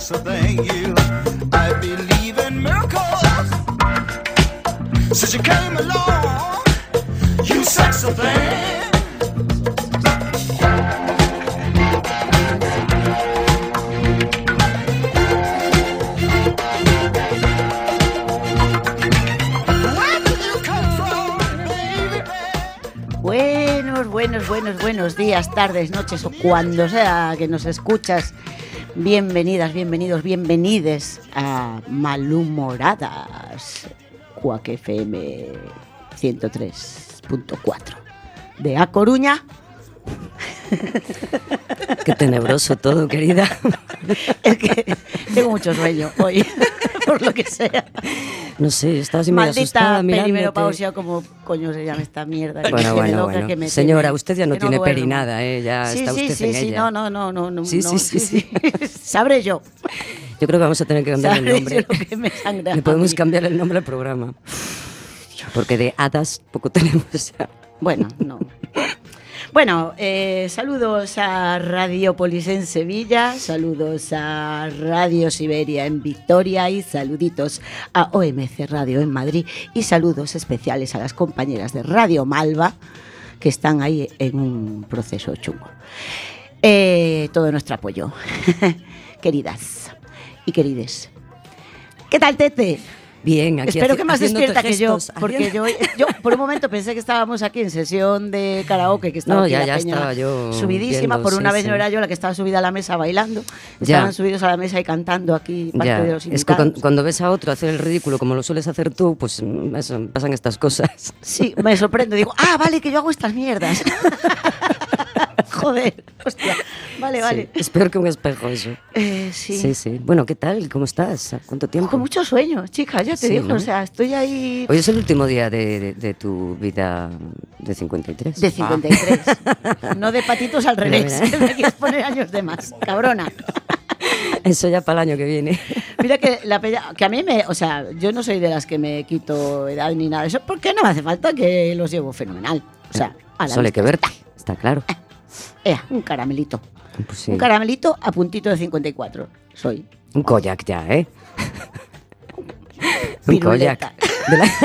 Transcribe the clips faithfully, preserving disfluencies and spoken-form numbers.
sexy thing. You, I believe in miracles. Since you came along, you sexy thing. Buenos, buenos, buenos, buenos días, tardes, noches o cuando sea que nos escuchas. Bienvenidas, bienvenidos, bienvenides a Malhumoradas, Quack F M ciento tres punto cuatro de A Coruña. Qué tenebroso todo, querida. Es que tengo mucho sueño hoy, por lo que sea. No sé, estaba así medio asustada mirándote. Maldita perimenopausia, como coño se llama esta mierda. Bueno, bueno, bueno. Que me Señora, tiene, usted ya no tiene no perinada, ¿eh? Ya sí, está sí, usted sí, en sí, ella. No, no, no, no, no. Sí, no, sí, sí, sí. sí. Sabré yo. Yo creo que vamos a tener que cambiar el nombre. Yo lo que me sangra. Le podemos cambiar el nombre al programa. Porque de hadas poco tenemos ya. Bueno, no. Bueno, eh, saludos a Radiopolis en Sevilla, saludos a Radio Siberia en Victoria y saluditos a O M C Radio en Madrid y saludos especiales a las compañeras de Radio Malva que están ahí en un proceso chungo. Eh, todo nuestro apoyo, queridas y querides. ¿Qué tal, Tete? Bien, aquí espero que más despierta que yo, gestos. porque yo, yo por un momento pensé que estábamos aquí en sesión de karaoke, que estaba no, aquí ya, la ya peña estaba yo subidísima, viendo, por una sí, vez sí. no era yo la que estaba subida a la mesa bailando, ya. estaban subidos a la mesa y cantando aquí parte ya. de los invitados. Es que cuando, cuando ves a otro hacer el ridículo como lo sueles hacer tú, pues eso, pasan estas cosas. Sí, me sorprendo, digo, ah, vale, que yo hago estas mierdas. Joder, hostia. Vale, vale. Sí, es peor que un espejo eso. Eh, sí. Sí, sí. Bueno, ¿qué tal? ¿Cómo estás? ¿Cuánto tiempo? Con mucho sueño, chica, ya te Sí, digo, ¿no? o sea, estoy ahí... Hoy es el último día de, de, de tu vida de cincuenta y tres. De cincuenta y tres. Ah. No de patitos al revés. Mira, mira. Me quieres poner años de más, cabrona. Eso ya para el año que viene. Mira que la peña, que a mí me, o sea, yo no soy de las que me quito edad ni nada de eso, porque no me hace falta, que los llevo fenomenal. O sea, a la Solo hay que vista. verte, está claro. Ea, un caramelito. Pues sí. Un caramelito a puntito de cincuenta y cuatro. Soy. Un koyak ya, ¿eh? Un Piruleta. koyak. De la...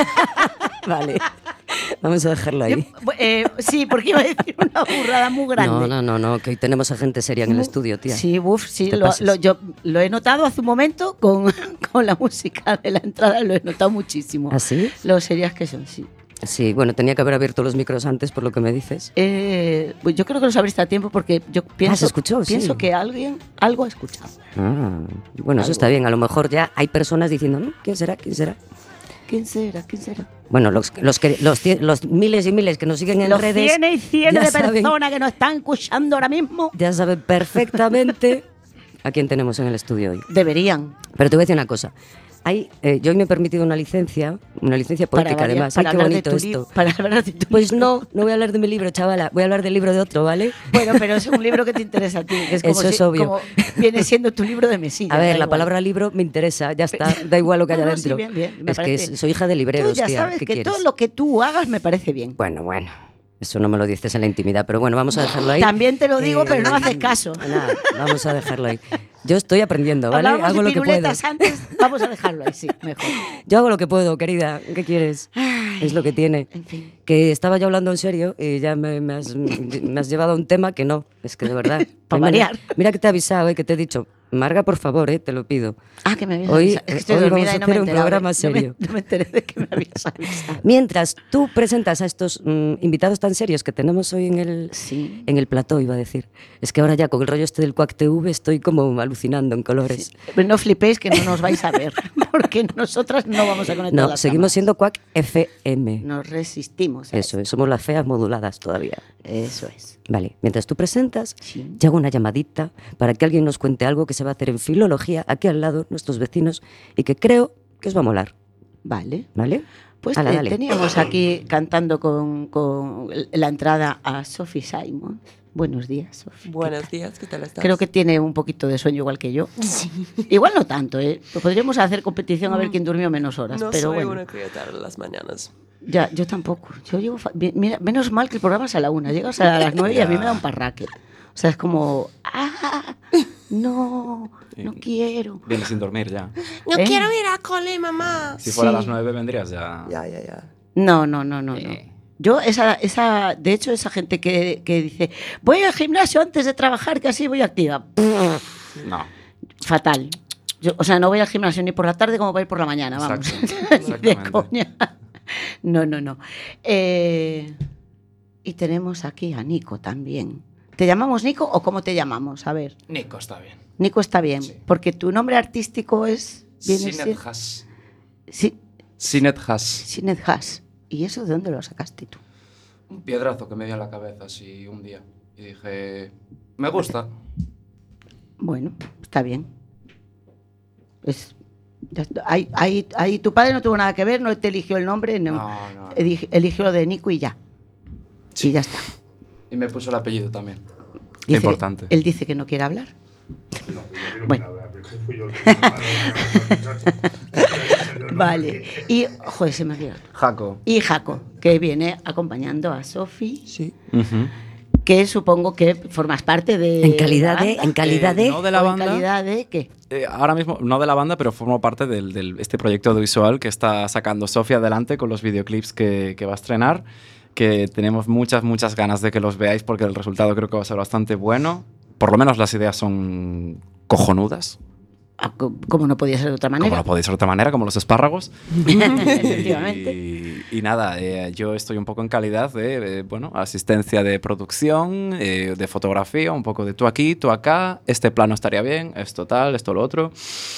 Vale, vamos a dejarlo ahí. Yo, eh, sí, porque iba a decir una burrada muy grande. No, no, no, no, que hoy tenemos a gente seria en el estudio, tía. Sí, uff, sí, Te lo, pases. lo- yo lo he notado hace un momento con, con la música de la entrada, lo he notado muchísimo. ¿Ah, sí? Lo serias que son, sí. Sí, bueno, tenía que haber abierto los micros antes por lo que me dices. Eh, pues yo creo que los abriste a tiempo porque yo pienso, se escuchó, sí. pienso que alguien algo ha escuchado. Ah, bueno, eso Algo. está bien. A lo mejor ya hay personas diciendo, ¿no? ¿Quién será? ¿Quién será? ¿Quién será? ¿Quién será? Bueno, los, los, que, los, cien- los miles y miles que nos siguen en Los redes cienes y cienes ya de saben- personas que nos están escuchando ahora mismo ya saben perfectamente a quién tenemos en el estudio hoy. deberían. Pero te voy a decir una cosa. Hay, eh, yo hoy me he permitido una licencia, una licencia poética variar, además. para Ay, qué hablar de bonito tu li- esto. para hablar de tu Pues libro. no, no voy a hablar de mi libro, chavala. Voy a hablar del libro de otro, ¿vale? Bueno, pero es un libro que te interesa a ti. Que es como Eso es si- obvio. como viene siendo tu libro de mesilla. A da ver, la igual. palabra libro me interesa, ya está, da igual lo que haya No, no, sí, dentro. bien, bien, me es que parece. es- soy hija de libreros, Tú ya tía, sabes ¿qué que quieres? todo lo que tú hagas me parece bien. Bueno, bueno, eso no me lo dices en la intimidad, pero bueno, vamos a dejarlo ahí. También te lo digo, Eh, pero no haces caso. Nada, vamos a dejarlo ahí. Yo estoy aprendiendo, ¿vale? Hablábamos Hago de lo que puedo. piruletas antes, vamos a dejarlo ahí, sí, mejor. Yo hago lo que puedo, querida. ¿Qué quieres? Ay, Es lo que tiene. en fin. Que estaba yo hablando en serio y ya me, me has, me has llevado a un tema que no. Es que de verdad. Pa' Mira, variar. Mira que te he avisado, eh, que te he dicho. Marga, por favor, eh, te lo pido. Ah, que me habías Hoy- avisado. Es que estoy hoy dormida vamos a y no me he hacer un enterado, programa ¿eh? serio. No me, no me enteré de que me habías avisado. Mientras tú presentas a estos mm, invitados tan serios que tenemos hoy en el, Sí. en el plató, iba a decir. Es que ahora ya con el rollo este del Quack T V estoy como alucinando en colores. Pero no flipéis que no nos vais a ver, porque nosotras no vamos a conectar No, las seguimos cámaras. siendo Quack F M. Nos resistimos a Eso es, somos las feas moduladas todavía. Eso es. Vale, mientras tú presentas, Sí. yo hago una llamadita para que alguien nos cuente algo que se va a hacer en filología, aquí al lado, nuestros vecinos, y que creo que os va a molar, Vale. ¿vale? Pues Ala, te- dale. teníamos aquí cantando con, con la entrada a Sophie Simon. Buenos días, Sophie. Buenos días, ¿qué tal estás? Creo que tiene un poquito de sueño igual que yo. Igual no tanto, ¿eh? Podríamos hacer competición a ver quién durmió menos horas. No pero soy bueno. una criatura de las mañanas. Ya, yo tampoco. Yo llego fa- bien- mira, menos mal que el programa es a la una. Llegas a las nueve y a mí me da un parraque. O sea, es como... ¡Ah! No, no Sí. quiero. Vienes sin dormir ya. No ¿Eh? quiero ir a cole, mamá. Si fuera Sí. a las nueve vendrías ya. Ya, ya, ya. No, no, no, no, no. Eh. Yo, esa, esa, de hecho, esa gente que, que dice, voy al gimnasio antes de trabajar, que así voy activa. No. Fatal. Yo, o sea, no voy al gimnasio ni por la tarde como voy a ir por la mañana, vamos. Exacto, Ni de exactamente. coña. No, no, no. Eh, y tenemos aquí a Nico también. ¿Te llamamos Nico o cómo te llamamos? A ver. Nico está bien. Nico está bien, Sí. porque tu nombre artístico es... viene Sinet siendo- Haas. Sí, Sinet Haas. Sinet Haas. ¿Y eso de dónde lo sacaste tú? Un piedrazo que me dio en la cabeza así un día. Y dije, me gusta. Bueno, está bien. Pues, ya está. ahí, ahí, ahí tu padre no tuvo nada que ver, no te eligió el nombre, no. No, no. Eli- Eligió lo de Nico y ya. Sí, ya está. Y me puso el apellido también. Dice- Importante. Él dice que no quiere hablar. Bueno. Vale. Y, joder, se me ha olvidado. Jaco. Y Jaco, que viene acompañando a Sofi, Sí. Ujú. que supongo que formas parte de. En calidad la de, banda. en calidad Eh, de. no de la ¿O banda. En calidad de qué? Eh, ahora mismo, no de la banda, pero formo parte de del, del- este proyecto audiovisual que está sacando Sofía adelante con los videoclips que, que va a estrenar, que tenemos muchas, muchas ganas de que los veáis porque el resultado creo que va a ser bastante bueno. Por lo menos las ideas son cojonudas, Ah, co- Como no podía ser de otra como manera. no podéis ser de otra manera, como los espárragos. Efectivamente. Y, y nada, eh, yo estoy un poco en calidad de, eh, bueno, asistencia de producción, eh, de fotografía, un poco de tú aquí, tú acá, este plano estaría bien, esto tal, esto lo otro.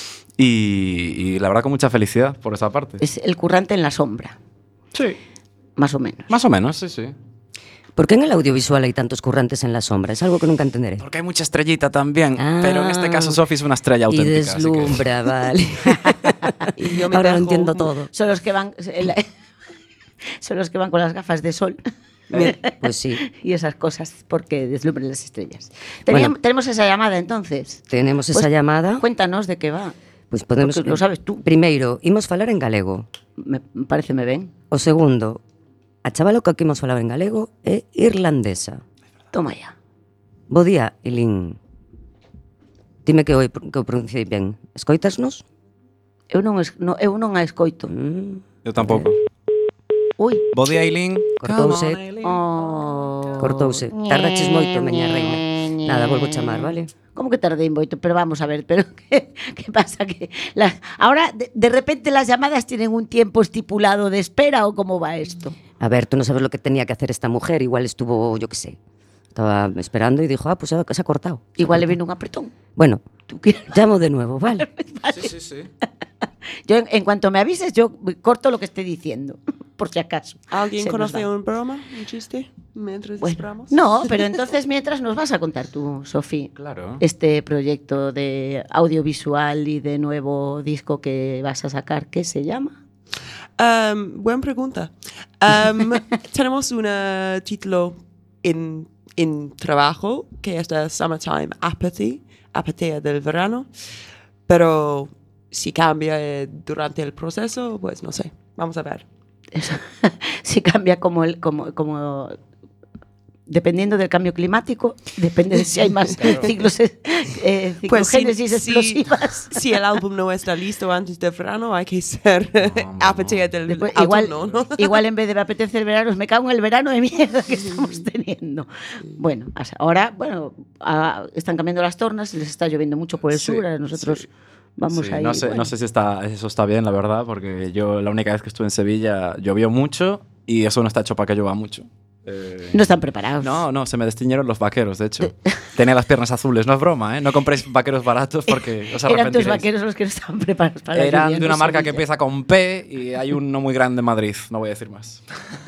Y, y la verdad con mucha felicidad por esa parte. Es el currante en la sombra, Sí. más o menos. Más o menos, sí, sí. ¿Por qué en el audiovisual hay tantos currantes en la sombra? Es algo que nunca entenderé. Porque hay mucha estrellita también, Ah. pero en este caso Sofi es una estrella Y auténtica. así que- deslumbra, vale. Y yo me Ahora lo dejo- entiendo todo. Son los que van. el- Son los que van con las gafas de sol. Pues sí, Y esas cosas porque deslumbren las estrellas. Teníam- Bueno. Tenemos esa llamada entonces. tenemos esa Pues, llamada. Cuéntanos de qué va. Pois podemos porque lo sabes tú. Primeiro, imos falar en galego. Me parece me ven. O segundo, a chavala que aquí imos falar en galego é irlandesa. Toma ya. Bo día, Ilín. Dime que o, que o pronunciei ben. Escoitasnos? Eu non, es, no, eu non a escoito. Mm, Yo tampoco. Ui. Bo día, Eileen. cortouse, Oh. cortouse. Tardaches moito, meña reina. Nada, volvo a chamar, vale? ¿Cómo que tardé moito? Pero vamos a ver, pero ¿qué, qué pasa? Que la- ahora, de, de repente, las llamadas tienen un tiempo estipulado de espera o cómo va esto. A ver, tú no sabes lo que tenía que hacer esta mujer. Igual estuvo, yo qué sé. Estaba esperando y dijo, ah, pues se ha se ha cortado. Se ha Igual le cortado. viene un apretón. Bueno, ¿Tú quieres? llamo de nuevo, ¿vale? Sí, sí, sí. Yo, en, en cuanto me avises, yo corto lo que esté diciendo, por si acaso. ¿Alguien Se nos conoce va. un broma, un chiste, mientras Bueno, esperamos? no, pero entonces mientras nos vas a contar tú, Sofía, Claro. este proyecto de audiovisual y de nuevo disco que vas a sacar, ¿qué se llama? Um, buena pregunta. Um, tenemos un uh, título en, en trabajo que es de Summertime Apathy, apatía del verano, pero si cambia eh, durante el proceso, pues no sé, vamos a ver. Eso, si cambia como el, como, como dependiendo del cambio climático, depende de si hay más ciclos, eh, Pues si- ciclogénesis si- explosivas. Si el álbum no está listo antes del verano, hay que ser No, apatía del Después, igual, autumno, ¿no? igual en vez de me apetece el verano, me cago en el verano de mierda que estamos teniendo. Bueno, hasta ahora, bueno, a- están cambiando las tornas, les está lloviendo mucho por el Sí, sur, ahora nosotros sí. vamos Sí, ahí. no sé, bueno. no sé si está, eso está bien, la verdad, porque yo la única vez que estuve en Sevilla llovió mucho y eso no está hecho para que llueva mucho. Eh, No están preparados. no, no, se me destiñeron los vaqueros, de hecho. Tenía las piernas azules, no es broma, ¿eh? No compréis vaqueros baratos porque os Eran tus arrepentiréis. vaqueros los que no estaban preparados para la Eran lluvia, de una no marca que Sevilla. empieza con P y hay uno muy grande en Madrid, no voy a decir más.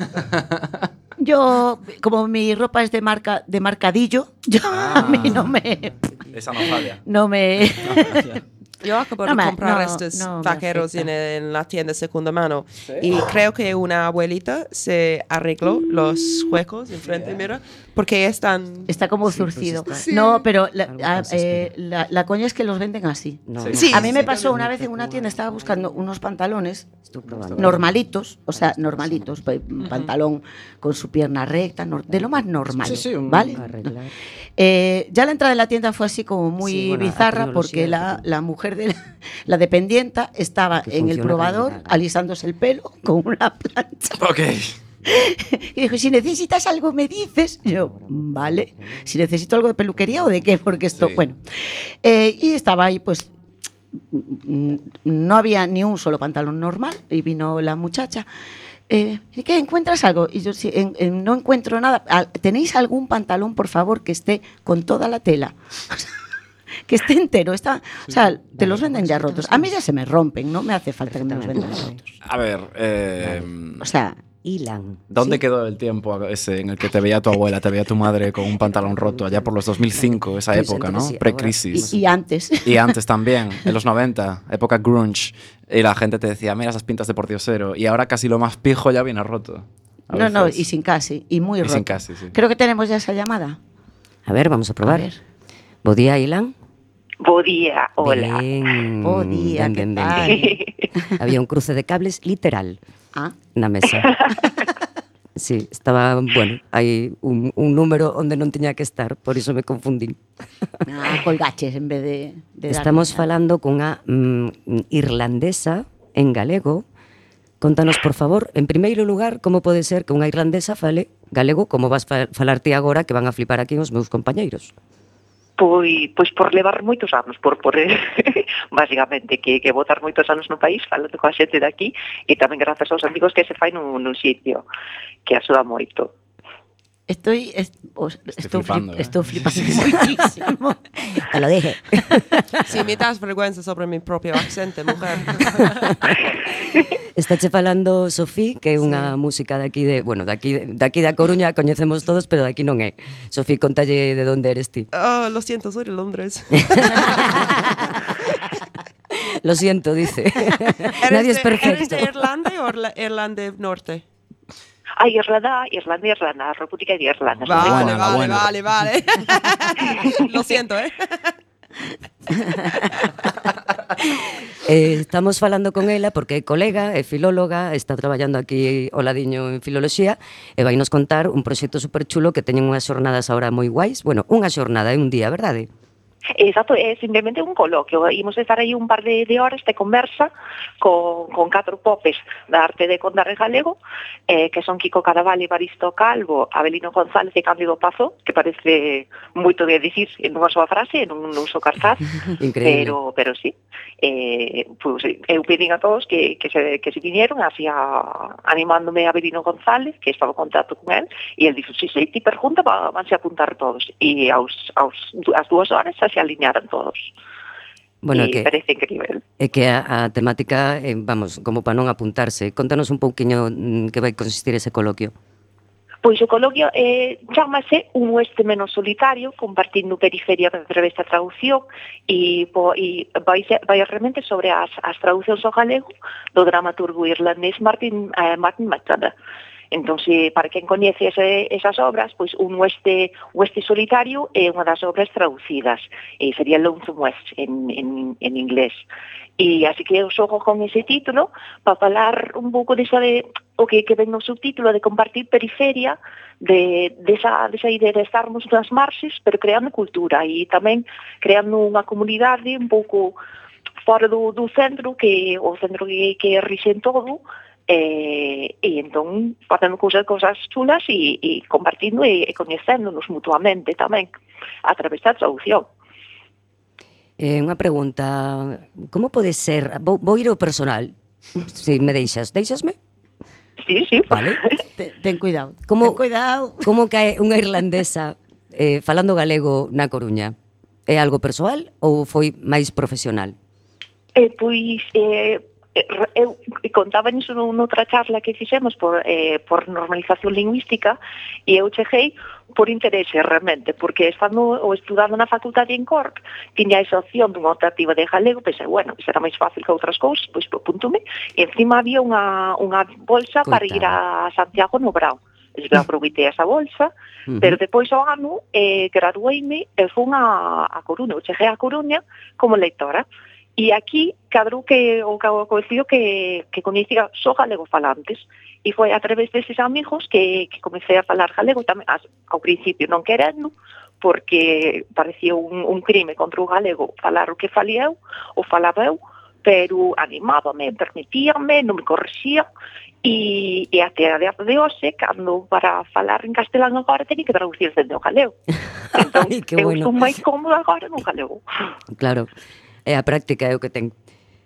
Yo, como mi ropa es de marca de marcadillo, yo, a mí no me Esa no falla. no me Yo acabo No de me- comprar no, estos no me vaqueros en, afecta. en la tienda segunda mano y creo que una abuelita se arregló los huecos enfrente, mira, porque están... Está como Sí, pues zurcido. está- No, pero la, Algo a- pasa, eh, espera. la, la coña es que los venden así. No, Sí. no. Sí, A mí me sí, pasó también. una vez en una tienda, estaba buscando unos pantalones Estoy probando. normalitos, o sea, normalitos, pa- un pantalón con su pierna recta, nor- de lo más normal, Sí, sí, un- ¿vale? Arreglar. Eh, ya la entrada de la tienda fue así como muy Sí, bueno, la bizarra tecnología porque la, que- la mujer de la, la dependienta estaba Que en el funciona probador como- alisándose el pelo con una plancha. Ok. Y dijo, si necesitas algo me dices. Y yo, vale, si necesito algo de peluquería o de qué, porque esto, Sí. bueno. Eh, y estaba ahí, pues, mm, no había ni un solo pantalón normal y vino la muchacha. Eh, ¿y qué? ¿Encuentras algo? Y yo, sí, en- en- no encuentro nada. Ah, ¿tenéis algún pantalón, por favor, que esté con toda la tela? Que esté entero. Está, o sea, te los venden ya rotos. A mí ya se me rompen, no me hace falta que me los vendan rotos. A ver, eh, O sea, Ilan. ¿dónde ¿sí? quedó el tiempo ese en el que te veía tu abuela, te veía tu madre con un pantalón roto allá por los dos mil cinco, esa Pues época, ¿no? entonces sí, Pre-crisis. y, y antes. Y antes también, en los noventa, época grunge. Y la gente te decía, mira esas pintas de pordiosero. Y ahora casi lo más pijo ya viene roto. A No, no, veces. y sin casi, y muy Y roto. sin casi, sí. Creo que tenemos ya esa llamada. A ver, vamos a probar. A ver. Bo día, Ilan. Bo día, hola. Ben, Bo día, ben, que ben, ben, tal? ben. Había un cruce de cables literal Ah, na mesa. Sí, estaba, bueno, hai un, un número onde non tiña que estar, por iso me confundín. ah, colgaches en vez de, de Estamos darme- falando cunha mm, irlandesa en galego. Contanos, por favor, en primeiro lugar, como pode ser que unha irlandesa fale galego como vas fa falar ti agora, que van a flipar aquí os meus compañeiros. Pois, pois por levar moitos anos, por, por basicamente, que, que botar moitos anos no país, falando coa xente daqui, e tamén grazas aos amigos que se fai nun, nun sitio, que axuda moito. Estoy, es- os- estoy, flipando, flip- ¿eh? estoy flipando muchísimo. Te lo dije. Sí, me das vergüenza sobre mi propio acento, mujer. Estáche falando Sofí, que é unha música daqui de, bueno, daqui daqui da Coruña coñecemos todos, pero daqui non é. Sofí, contalle de onde eres ti. Oh, lo siento, soy de Londres. Lo siento, dice. ¿Eres Nadie es de- ¿Eres perfecto. de Irlanda o la- Irlanda Norte? A Irlanda, Irlanda, Irlanda, a República de Irlanda. Vale, buena, la vale, buena. vale, vale. Lo siento, ¿eh? Eh, estamos falando con ela porque é colega, é filóloga, está traballando aquí ao ladiño en filoloxía e vai nos contar un proxecto super chulo que teñen unhas xornadas ahora moi guais. Bueno, unha xornada é un día, verdade? Exacto, é simplemente un coloquio. Imos estar aí un par de, de horas de conversa con, con catro popes da arte de contar en galego, eh, que son Kiko Caraval, Evaristo Calvo, Abelino González e Cándido Pazo, que parece moito de dicir en unha soa frase, en un, un só cartaz, Increíble. pero, pero sí. Eh, pues, eu pedín a todos que, que, se, que se vinieron, así a, animándome a Abelino González, que estaba en contacto con él, e el dixo, si se ti pregunta, va, vanse a apuntar todos. E aos, aos, as dúas horas xa se alinearon todos. Bueno, e que parece increíble. é que a, a temática, eh, vamos, como para non apuntarse. Contanos un pouquiño mm, que vai consistir ese coloquio. Pois o coloquio eh, chámase Un oeste menos solitario, compartindo periferia a través da traducción, e, po, e vai, ser, vai realmente sobre as, as traducións ao galego do dramaturgo irlandés Martin, eh, Martin McDonagh. Entón, se, para quen coñece ese, esas obras, pois un oeste, oeste solitario é unha das obras traducidas, e sería Lonesome West en, en, en inglés. E así que eu xogo con ese título para falar un pouco desa de o que, que ven no subtítulo de compartir periferia, de, desa, desa idea de estarmos nas marxes, pero creando cultura e tamén creando unha comunidade un pouco fora do, do centro, que o centro que, que rixen todo, e, e entón facendo cousas, cousas chulas e, e compartindo e, e coñecéndonos mutuamente tamén a través da traducción. Eh, unha pregunta, como pode ser, vou, vou ir ao personal, se me deixas, deixasme? Sí, sí. Vale. Ten, ten cuidado. Como- Ten cuidado. Como cae unha irlandesa eh, falando galego na Coruña? É algo persoal ou foi máis profesional? Eh, pois, eh, eu contaba niso noutra charla que fixemos por, eh, por normalización lingüística e eu cheguei por interese realmente, porque estando ou estudando na facultade en Cork tiña esa opción dunha optativa de galego, pensei, bueno, que será máis fácil que outras cousas, pois apuntume, e encima había unha, unha bolsa Coitada. para ir a Santiago no Brao. Eu aproveitei esa bolsa, Ujú. pero depois ao ano eh, gradueime e fun a, a Coruña, eu cheguei a Coruña como lectora. E aquí cadrou que o coincidiu que, que coñecía só galego falantes e foi a través deses amigos que, que comecei a falar galego tamén, as, ao principio non querendo, porque parecía un, un crime contra o galego falar o que falía eu, ou falaba eu, pero animábame, permitíame, non me corrixía, e, e até a día de hoxe, cando para falar en castelán agora teño que traducir desde o galego. Entón, Ai, que eu bueno. estou máis cómodo agora no galego. Claro, é a práctica é o que ten.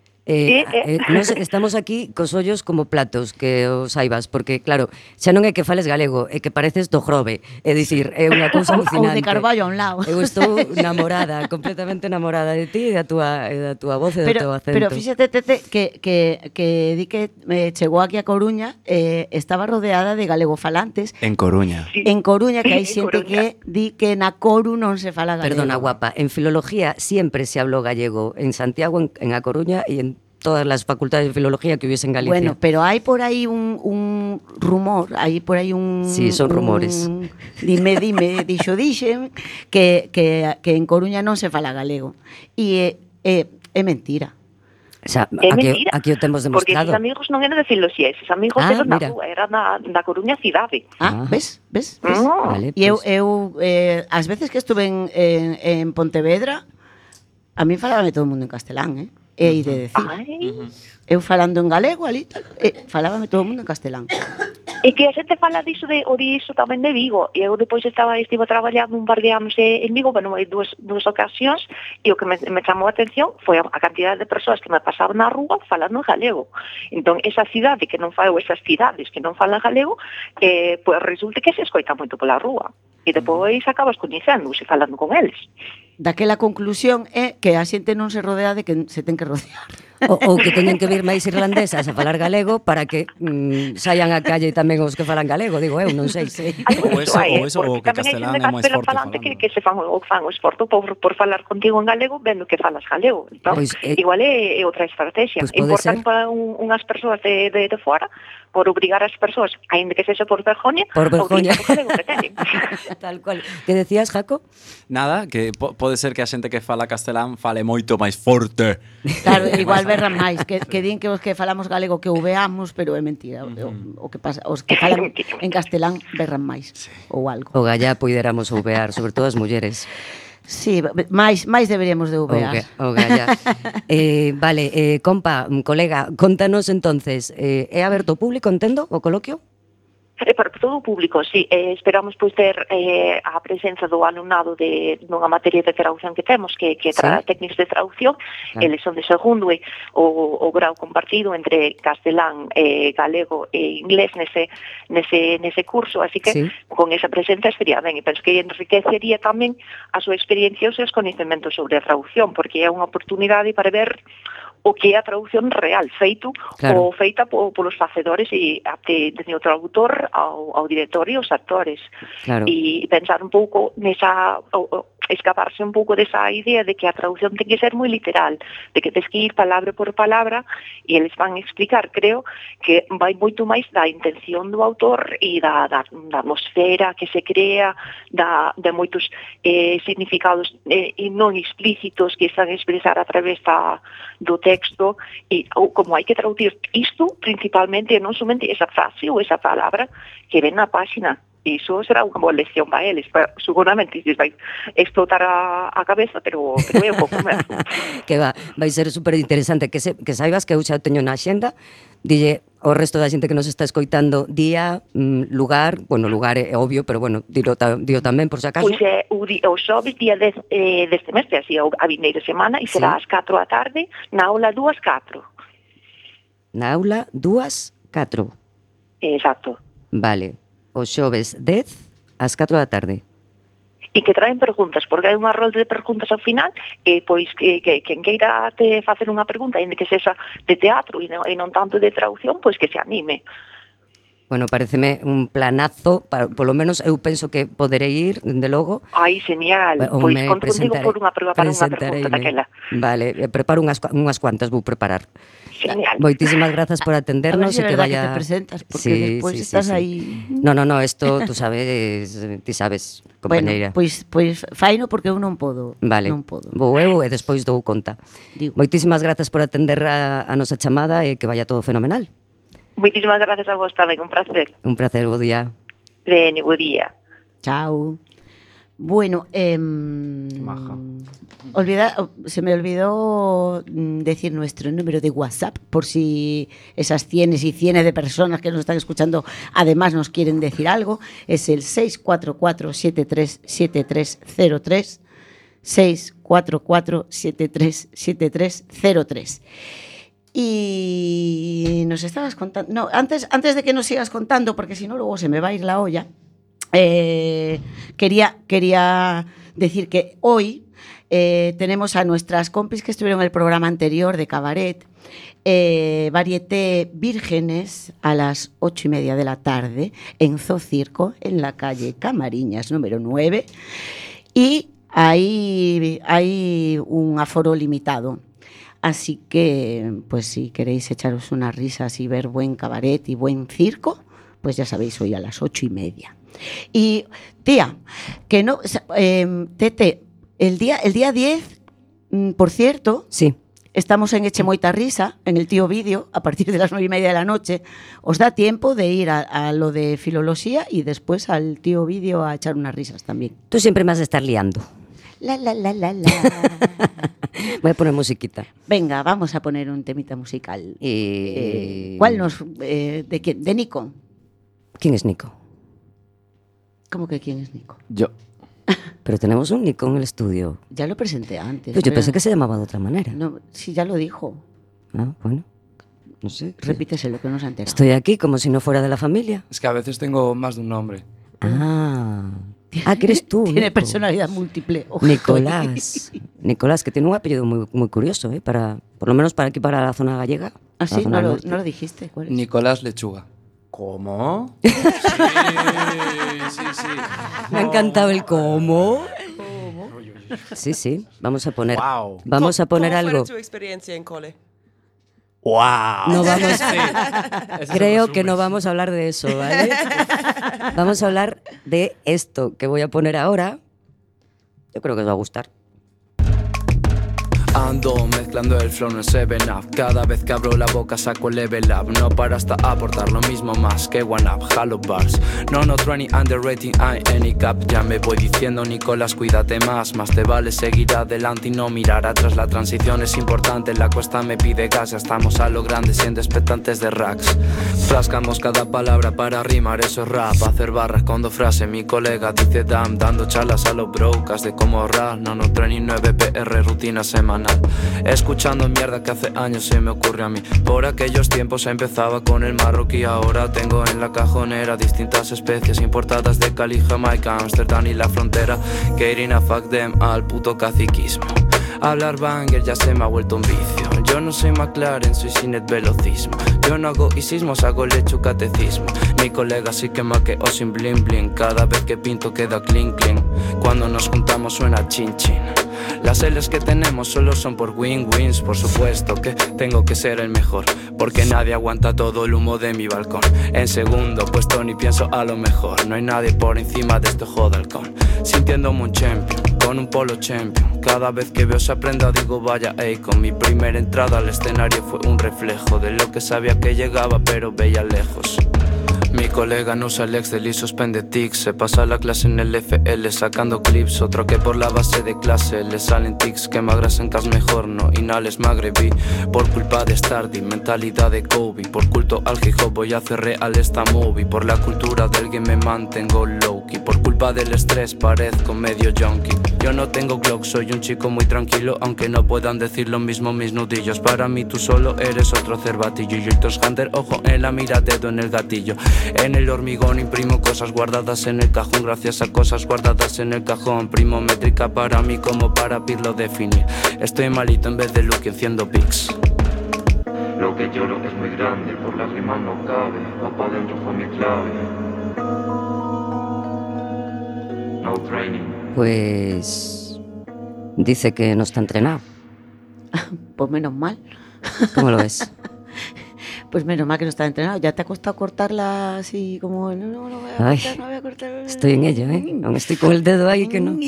Eh, Sí, eh. eh, nos estamos aquí cos ollos como platos, que os saibas, porque claro, xa non é que fales galego, é que pareces do Grove, é dicir, é unha cousa Ou alucinante. de Carballo a un lado. Eu estou namorada, completamente namorada de ti e da túa, e da túa voz e do teu Pero, acento. pero fíxate, Tete, que, que, que di que eh, chegou aquí a Coruña, eh, estaba rodeada de galegofalantes. En Coruña. En Coruña, que hai Sí, en xente Coruña. que di que na Coru non se fala galego. Perdona, guapa, en filología siempre se habló gallego, en Santiago, en, en A Coruña y en todas las facultades de filología que hubiese en Galicia. Bueno, pero hay por ahí un, un rumor, hay por ahí un... Sí, son rumores. Un, dime, dime, dixo, dixen, que, que, que en Coruña non se fala galego. E é, é, é mentira. O sea, É aquí, mentira, aquí o temos porque demostrado. esos amigos non eran de filosía, esos amigos Ah, eran na mira. rúa, eran na, na Coruña cidade. Ah, Ah. ves, ves, ves? Mm. Vale, E eu, pues, eu eh, as veces que estuve en, en, en Pontevedra, a mí falábame todo o mundo en castelán, eh? E aí de decir. Ai, Eu falando en galego ali, tal, e falábame todo o mundo en castelán. e que a xente fala diso de o diso tamén de Vigo, e eu depois estaba estivo traballando un par de anos en Vigo, bueno, hai dúas, dúas ocasións, e o que me, me chamou a atención foi a, a cantidad de persoas que me pasaban na rúa falando en galego. Entón, esa cidade que non fala, ou esas cidades que non falan galego, eh, pois resulta que se escoita moito pola rúa. E depois acabas coñecendo e falando con eles. Daquela conclusión é que a xente non se rodea de que se ten que rodear. ou, ou que teñen que vir máis irlandesas a falar galego para que mm, saian a calle tamén os que falan galego, digo eu, non sei. Sí. Hai Ou moito, eso- hai, ou eso, porque ou que tamén hai castelán xente é máis castelán forte falante que, falando. que se fan o fan o esforzo por, por falar contigo en galego vendo que falas galego. Entón, Pois, eh, igual é, é outra estrategia. pois É pode importante ser. para un, unhas persoas de, de, de fora por obrigar as persoas, aínda que sexa por vergoña, Por a vergoña. utilizar o galego que teñen. Tal cual. Que decías, Jaco? Nada, que po pode ser que a xente que fala castelán fale moito máis forte. Claro, igual berran máis, que, que din que os que falamos galego que o veamos, pero é mentira. O, o que pasa, os que falan en castelán berran máis, ou algo. O gallá puidéramos uvear, sobre todo as mulleres. Sí, máis máis deberíamos de O, uvear. ga- o gallá. eh, vale, eh, compa, mm, colega, contanos entonces, eh, é aberto ao público, entendo, o coloquio? É para todo o público, sí. Eh, esperamos pois ter eh, a presenza do alumnado de nunha materia de traducción que temos, que, que tra Sí. técnicos de traducción. Claro. Eles son de segundo e o, o grau compartido entre castelán, eh, galego e inglés nese, nese, nese curso, así que Sí. con esa presenza estaría ben. E penso que enriquecería tamén a súa experiencia e os seus coñecementos sobre a traducción, porque é unha oportunidade para ver o que é a traducción real, feito Claro. ou feita po, polos facedores e até desde o traductor ao, ao director e aos actores. Claro. E pensar un pouco nesa, o, o, escaparse un pouco desa idea de que a traducción ten que ser moi literal, de que tens que ir palabra por palabra, e eles van explicar, creo, que vai moito máis da intención do autor e da, da, da atmosfera que se crea, da, de moitos eh, significados eh, e non explícitos que están a expresar a través da, do texto, e ou, como hai que traducir isto, principalmente, non somente esa frase ou esa palabra que ven na páxina. Iso será unha boa lección para eles, pero seguramente lles vai explotar a, a cabeza, pero, pero é un pouco mesmo. Que va, vai ser super interesante que, se, que saibas que eu xa o teño na axenda. Dille ao resto da xente que nos está escoitando día, mm, lugar, bueno, lugar é obvio, pero bueno, dilo, ta, dilo tamén por se acaso. Pois é, o, di, o xoves día dez eh, deste mes, así a vindeira semana, e será Sí. ás catro da tarde na aula dúas catro. Na aula dúas catro. Exacto. Vale. O xoves dez ás catro da tarde. e que traen preguntas, porque hai unha rolda de preguntas ao final, e pois que, que quen queira te facer unha pregunta, e que sexa de teatro e non, e non tanto de traducción, pois que se anime. Bueno, pareceme un planazo, para, polo menos eu penso que poderei ir, dende logo. Ai, genial, O pois me conto contigo por unha prueba para unha presentarei, pregunta daquela. Vale, eh, preparo unhas, cua- unhas cuantas, vou preparar. Genial. Moitísimas grazas por A ver atendernos si e es que verdad vaya... que te presentas, porque Sí, después sí, sí, estás sí. ahí. No, no, no, esto tú sabes, ti sabes, compañeira. Bueno, pois, pois faino porque eu non podo. Vale, Non podo. vou eu e despois dou conta. Digo. Moitísimas grazas por atender a, a nosa chamada e que vaya todo fenomenal. Moitísimas gracias a vos tamén, un placer. Un placer, bo día. Ben, bo día. Chao. Bueno, eh, Maja. olvida, se me olvidó mm, decir nuestro número de WhatsApp, por si esas cienes y cienes de personas que nos están escuchando además nos quieren decir algo. Es el seis cuatro cuatro siete tres siete tres cero tres, seis cuatro cuatro siete tres siete tres cero tres. Y nos estabas contando... No, antes, antes de que nos sigas contando, porque si no luego se me va a ir la olla, eh, quería, quería decir que hoy eh, tenemos a nuestras compis que estuvieron en el programa anterior de Cabaret, eh, Varieté Vírgenes, a las ocho y media de la tarde, en Zoo Circo, en la calle Camariñas, número nueve, y ahí hay un aforo limitado. Así que, pues si queréis echaros unas risas y ver buen cabaret y buen circo, pues ya sabéis, hoy a las ocho y media. Y, tía, que no... Eh, Tete, el día, el día diez, mm, por cierto... Sí. Estamos en Eche Moita Risa, en el Tío Vídeo, a partir de las nueve y media de la noche. Os da tiempo de ir a, a lo de filología y después al Tío Vídeo a echar unas risas también. Tú siempre me has de estar liando. La, la, la, la, la. Voy a poner musiquita. Venga, vamos a poner un temita musical. Y... Eh, ¿Cuál nos...? Eh, ¿De quién? ¿De Nico? ¿Quién es Nico? ¿Cómo que quién es Nico? Yo. Pero tenemos un Nico en el estudio. Ya lo presenté antes. Pues yo pero- pensé que se llamaba de otra manera. No, sí, ya lo dijo. Ah, bueno. No sé. Repíteselo, que no se ha enterado. Estoy aquí como si no fuera de la familia. Es que a veces tengo más de un nombre. Ah. Ah, que eres tú, Tiene Nico. personalidad múltiple. Ojo. Nicolás. Nicolás, que tiene un apellido muy, muy curioso, ¿eh? Para, por lo menos para aquí, para la zona gallega. ¿Ah, la sí? zona No lo, norte. no lo dijiste. ¿Cuál es? Nicolás Lechuga. ¿Cómo? Sí, sí, sí. Me ha encantado el cómo. Sí, sí. Vamos a poner, Wow. vamos a poner ¿Cómo algo. fue tu experiencia en cole? ¡Wow! No vamos. Sí. Ese es el Creo que resumen. no vamos a hablar de eso, ¿vale? Vamos a hablar de esto que voy a poner ahora. Yo creo que os va a gustar. Ando mezclando el flow en el seven up. Cada vez que abro la boca saco level up. No para hasta aportar lo mismo más que one up. Halo bars. No, no training underrating, I any cap. Ya me voy diciendo, Nicolás, cuídate más. Más te vale seguir adelante y no mirar atrás. La transición es importante, la cuesta me pide gas. Ya estamos a lo grande, siendo expectantes de racks. Frascamos cada palabra para rimar, eso es rap. Hacer barras cuando frase, mi colega dice damn. Dando charlas a los brocas de cómo ahorrar. No, no training nueve P R, rutina semanal. Escuchando mierda que hace años se me ocurre a mí. Por aquellos tiempos empezaba con el marroquí. Ahora tengo en la cajonera distintas especies importadas de Cali, Jamaica, Amsterdam y la frontera. Que irina fuck them al puto caciquismo. Hablar banger ya se me ha vuelto un vicio. Yo no soy McLaren, soy Cinet velocismo. Yo no hago isismos, hago lecho catecismo. Mi colega sí que maqueo sin bling bling. Cada vez que pinto queda clean clean. Cuando nos juntamos suena chin chin. Las L's que tenemos solo son por win-wins. Por supuesto que tengo que ser el mejor, porque nadie aguanta todo el humo de mi balcón. En segundo puesto ni pienso a lo mejor. No hay nadie por encima de este jodalcón. Sintiéndome un champion, con un polo champion. Cada vez que veo esa prenda digo vaya ey. Con mi primera entrada al escenario fue un reflejo de lo que sabía que llegaba pero veía lejos. Mi colega no usa el Excel y suspende tics. Se pasa la clase en el F L sacando clips. Otro que por la base de clase le salen tics. Que magras cas mejor, no inhales magrebí. Por culpa de Stardy, mentalidad de Kobe. Por culto al hip hop voy a hacer real esta movie. Por la cultura del game me mantengo low-key. Por culpa del estrés parezco medio junkie. Yo no tengo Glock, soy un chico muy tranquilo. Aunque no puedan decir lo mismo mis nudillos. Para mí tú solo eres otro cervatillo. Y el Hunter, ojo en la mira, dedo en el gatillo. En el hormigón imprimo cosas guardadas en el cajón. Gracias a cosas guardadas en el cajón. Primo métrica para mí como para Pirlo definir. Estoy malito en vez de Luke enciendo pics. Lo que lloro es muy grande, por lágrimas no cabe. Va pa' dentro fue mi clave. No training. Pues dice que no está entrenado. Pues menos mal. ¿Cómo lo ves? Pues menos mal que no está entrenado. Ya te ha costado cortarla así como... No, no, no voy a Ay, cortar, no voy a cortar. estoy en ello, ¿eh? Aún estoy con el dedo ahí que no.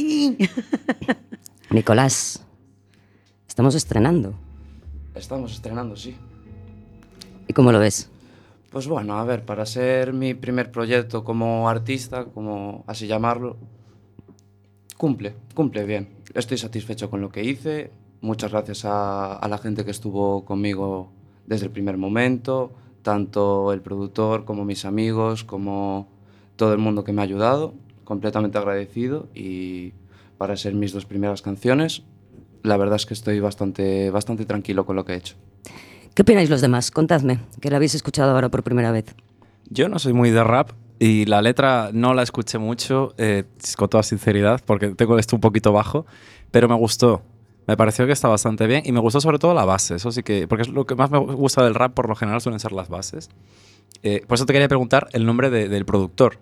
Nicolás, estamos estrenando. Estamos estrenando, sí. ¿Y cómo lo ves? Pues bueno, a ver, para ser mi primer proyecto como artista, como así llamarlo, cumple, cumple bien. Estoy satisfecho con lo que hice. Muchas gracias a, a la gente que estuvo conmigo desde el primer momento, tanto el productor como mis amigos, como todo el mundo que me ha ayudado, completamente agradecido. Y para ser mis dos primeras canciones, la verdad es que estoy bastante, bastante tranquilo con lo que he hecho. ¿Qué opináis los demás? Contadme, que la habéis escuchado ahora por primera vez. Yo no soy muy de rap y la letra no la escuché mucho, eh, con toda sinceridad, porque tengo esto un poquito bajo, pero me gustó. Me pareció que está bastante bien y me gustó sobre todo la base, eso sí que, porque es lo que más me gusta del rap, por lo general suelen ser las bases. Eh, por eso te quería preguntar el nombre de, del productor.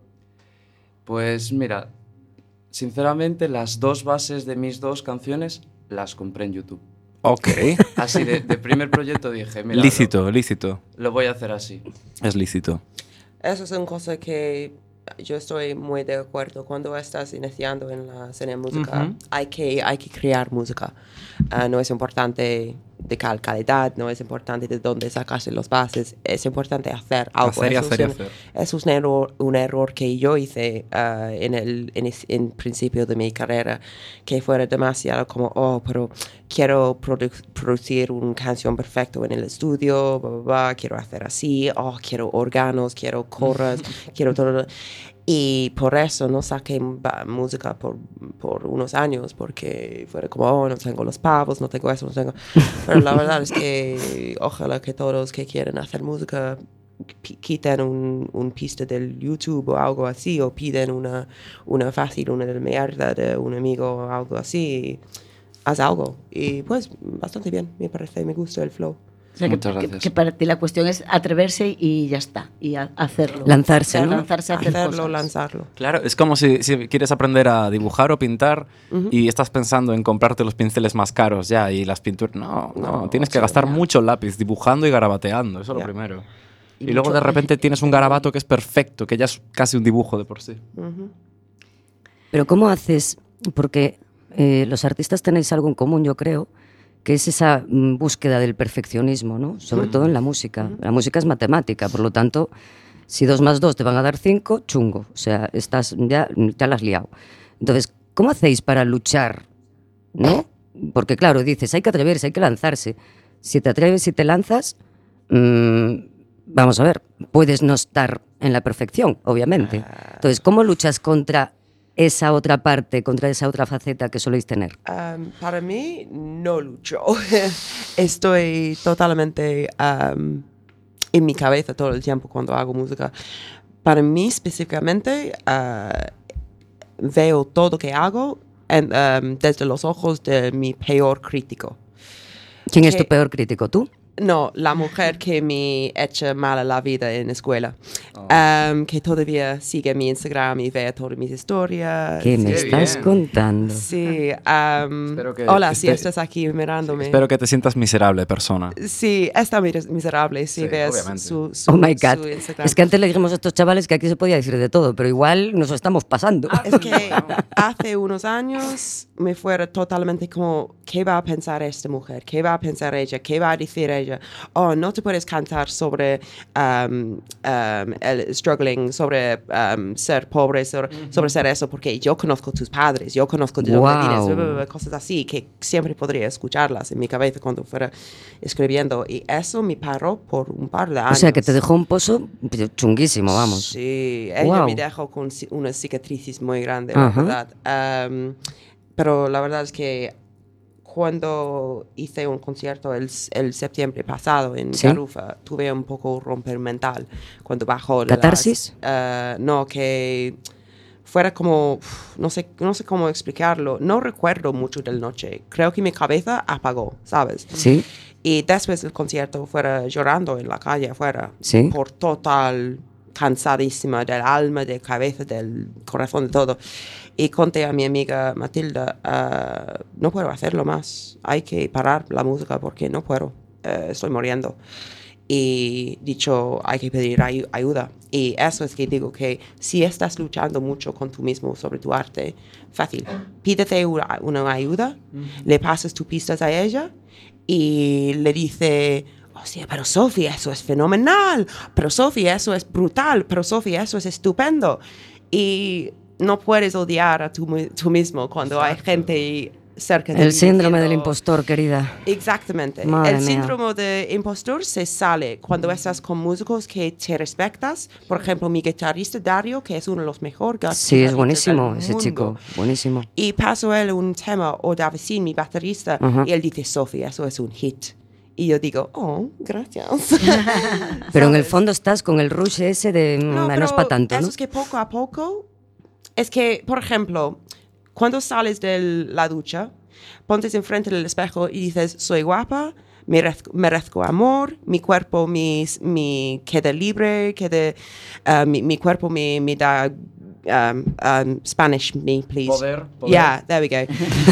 Pues mira, sinceramente las dos bases de mis dos canciones las compré en YouTube. Ok. Así de, de primer proyecto dije, mira, Lícito, lo, lícito. lo voy a hacer así. Es lícito. Eso es una cosa que yo estoy muy de acuerdo. Cuando estás iniciando en la escena de música, Uh-huh. hay, que, hay que crear música. Uh, no es importante de qué calidad, no es importante de dónde sacaste los bases, es importante hacer algo. Hacer y eso hacer y es un, hacer. Eso es un error, un error que yo hice uh, en el en, es, en principio de mi carrera, que fuera demasiado como, oh, pero quiero produ- producir una canción perfecta en el estudio, bla, bla, bla, quiero hacer así, oh, quiero órganos, quiero coros, quiero todo. Y por eso no saqué música por, por unos años, porque fuera como, oh, no tengo los pavos, no tengo eso, no tengo... Pero la verdad es que ojalá que todos que quieren hacer música p- quiten un, un pista del YouTube o algo así, o piden una, una fácil, una de mierda de un amigo o algo así. Haz algo. Y pues bastante bien, me parece, me gusta el flow. O sea, que, Muchas que, gracias. que para ti la cuestión es atreverse y ya está, y a- hacerlo. Lanzarse, O sea, ¿no? lanzarse a hacer Hacerlo, cosas. lanzarlo. Claro, es como si, si quieres aprender a dibujar o pintar Ujú. y estás pensando en comprarte los pinceles más caros ya y las pinturas. No, no, No, tienes que sí, gastar ya. mucho lápiz dibujando y garabateando, eso es Ya. lo primero. Y Y, luego mucho- de repente tienes un garabato que es perfecto, que ya es casi un dibujo de por sí. Ujú. Pero ¿cómo haces? Porque eh, los artistas tenéis algo en común, yo creo, que es esa mm, búsqueda del perfeccionismo, ¿no? Sobre todo en la música. La música es matemática, por lo tanto, si dos más dos te van a dar cinco, chungo. O sea, estás, ya, ya la has liado. Entonces, ¿cómo hacéis para luchar? ¿No? Porque claro, dices, hay que atreverse, hay que lanzarse. Si te atreves y te lanzas, mmm, vamos a ver, puedes no estar en la perfección, obviamente. Entonces, ¿cómo luchas contra esa otra parte, contra esa otra faceta que soléis tener? Um, para mí, no lucho. Estoy totalmente um, en mi cabeza todo el tiempo cuando hago música. Para mí, específicamente, uh, veo todo que hago en, um, desde los ojos de mi peor crítico. ¿Quién es tu que- peor crítico? ¿Tú? No, la mujer que me echa mal la vida en la escuela. Oh. Um, que todavía sigue mi Instagram y ve todas mis historias. ¿Qué me Qué estás bien. contando? Sí. um, Espero que hola, si esté- estás aquí mirándome. Espero que te sientas miserable, persona. Sí, está mis- miserable si Sí, ves obviamente. su, su, Oh my su God. Instagram. Es que antes le dijimos a estos chavales que aquí se podía decir de todo, pero igual nos lo estamos pasando. Es que hace unos años me fuera totalmente como, ¿qué va a pensar esta mujer? ¿Qué va a pensar ella? ¿Qué va a decir ella? Oh, no te puedes cantar sobre um, um, el struggling, sobre um, ser pobre, sobre, sobre ser eso, porque yo conozco tus padres, yo conozco de dónde Wow. vienes, bla, bla, bla, cosas así, que siempre podría escucharlas en mi cabeza cuando fuera escribiendo. Y eso me paró por un par de años. O sea, que te dejó un pozo chunguísimo, vamos. Sí, ella Wow. me dejó con ci- unas cicatrices muy grandes, Ajá. la verdad. Um, pero la verdad es que cuando hice un concierto el, el septiembre pasado en ¿Sí? Garufa, tuve un poco romper mental cuando bajó. ¿Catarsis? Las, uh, no, que fuera como, no sé, no sé cómo explicarlo. No recuerdo mucho de la noche. Creo que mi cabeza apagó, ¿sabes? Sí. Y después del concierto fuera llorando en la calle afuera. Sí. Por total cansadísima del alma, de cabeza, del corazón, de todo. Y conté a mi amiga Matilda, uh, no puedo hacerlo más. Hay que parar la música porque no puedo. Uh, estoy muriendo. Y dicho, hay que pedir ay- ayuda. Y eso es que digo que si estás luchando mucho con tú mismo sobre tu arte, fácil. Pídete una, una ayuda, uh-huh. le pasas tus pistas a ella y le dice, oh, sí, pero Sofía, eso es fenomenal. Pero Sofía, eso es brutal. Pero Sofía, eso es estupendo. Y no puedes odiar a tú, tú mismo cuando Exacto. hay gente cerca de ti. El síndrome diciendo, del impostor, querida. Exactamente. Madre el mía. síndrome del impostor se sale cuando estás con músicos que te respetas. Por ejemplo, mi guitarrista Dario, que es uno de los mejores. Sí, es buenísimo ese chico. Buenísimo. Y paso él un tema, o Davidín, mi baterista, uh-huh. y él dice, Sofía, eso es un hit. Y yo digo, oh, gracias. Pero en el fondo estás con el rush ese de no, no es para tanto, eso ¿no? Es que poco a poco, es que, por ejemplo, cuando sales de la ducha, pontes enfrente del espejo y dices, soy guapa, merezco, merezco amor, mi cuerpo me, me queda libre, queda, uh, mi, mi cuerpo me, me da... Um, um, Spanish me, please. Poder, poder. Yeah, there we go.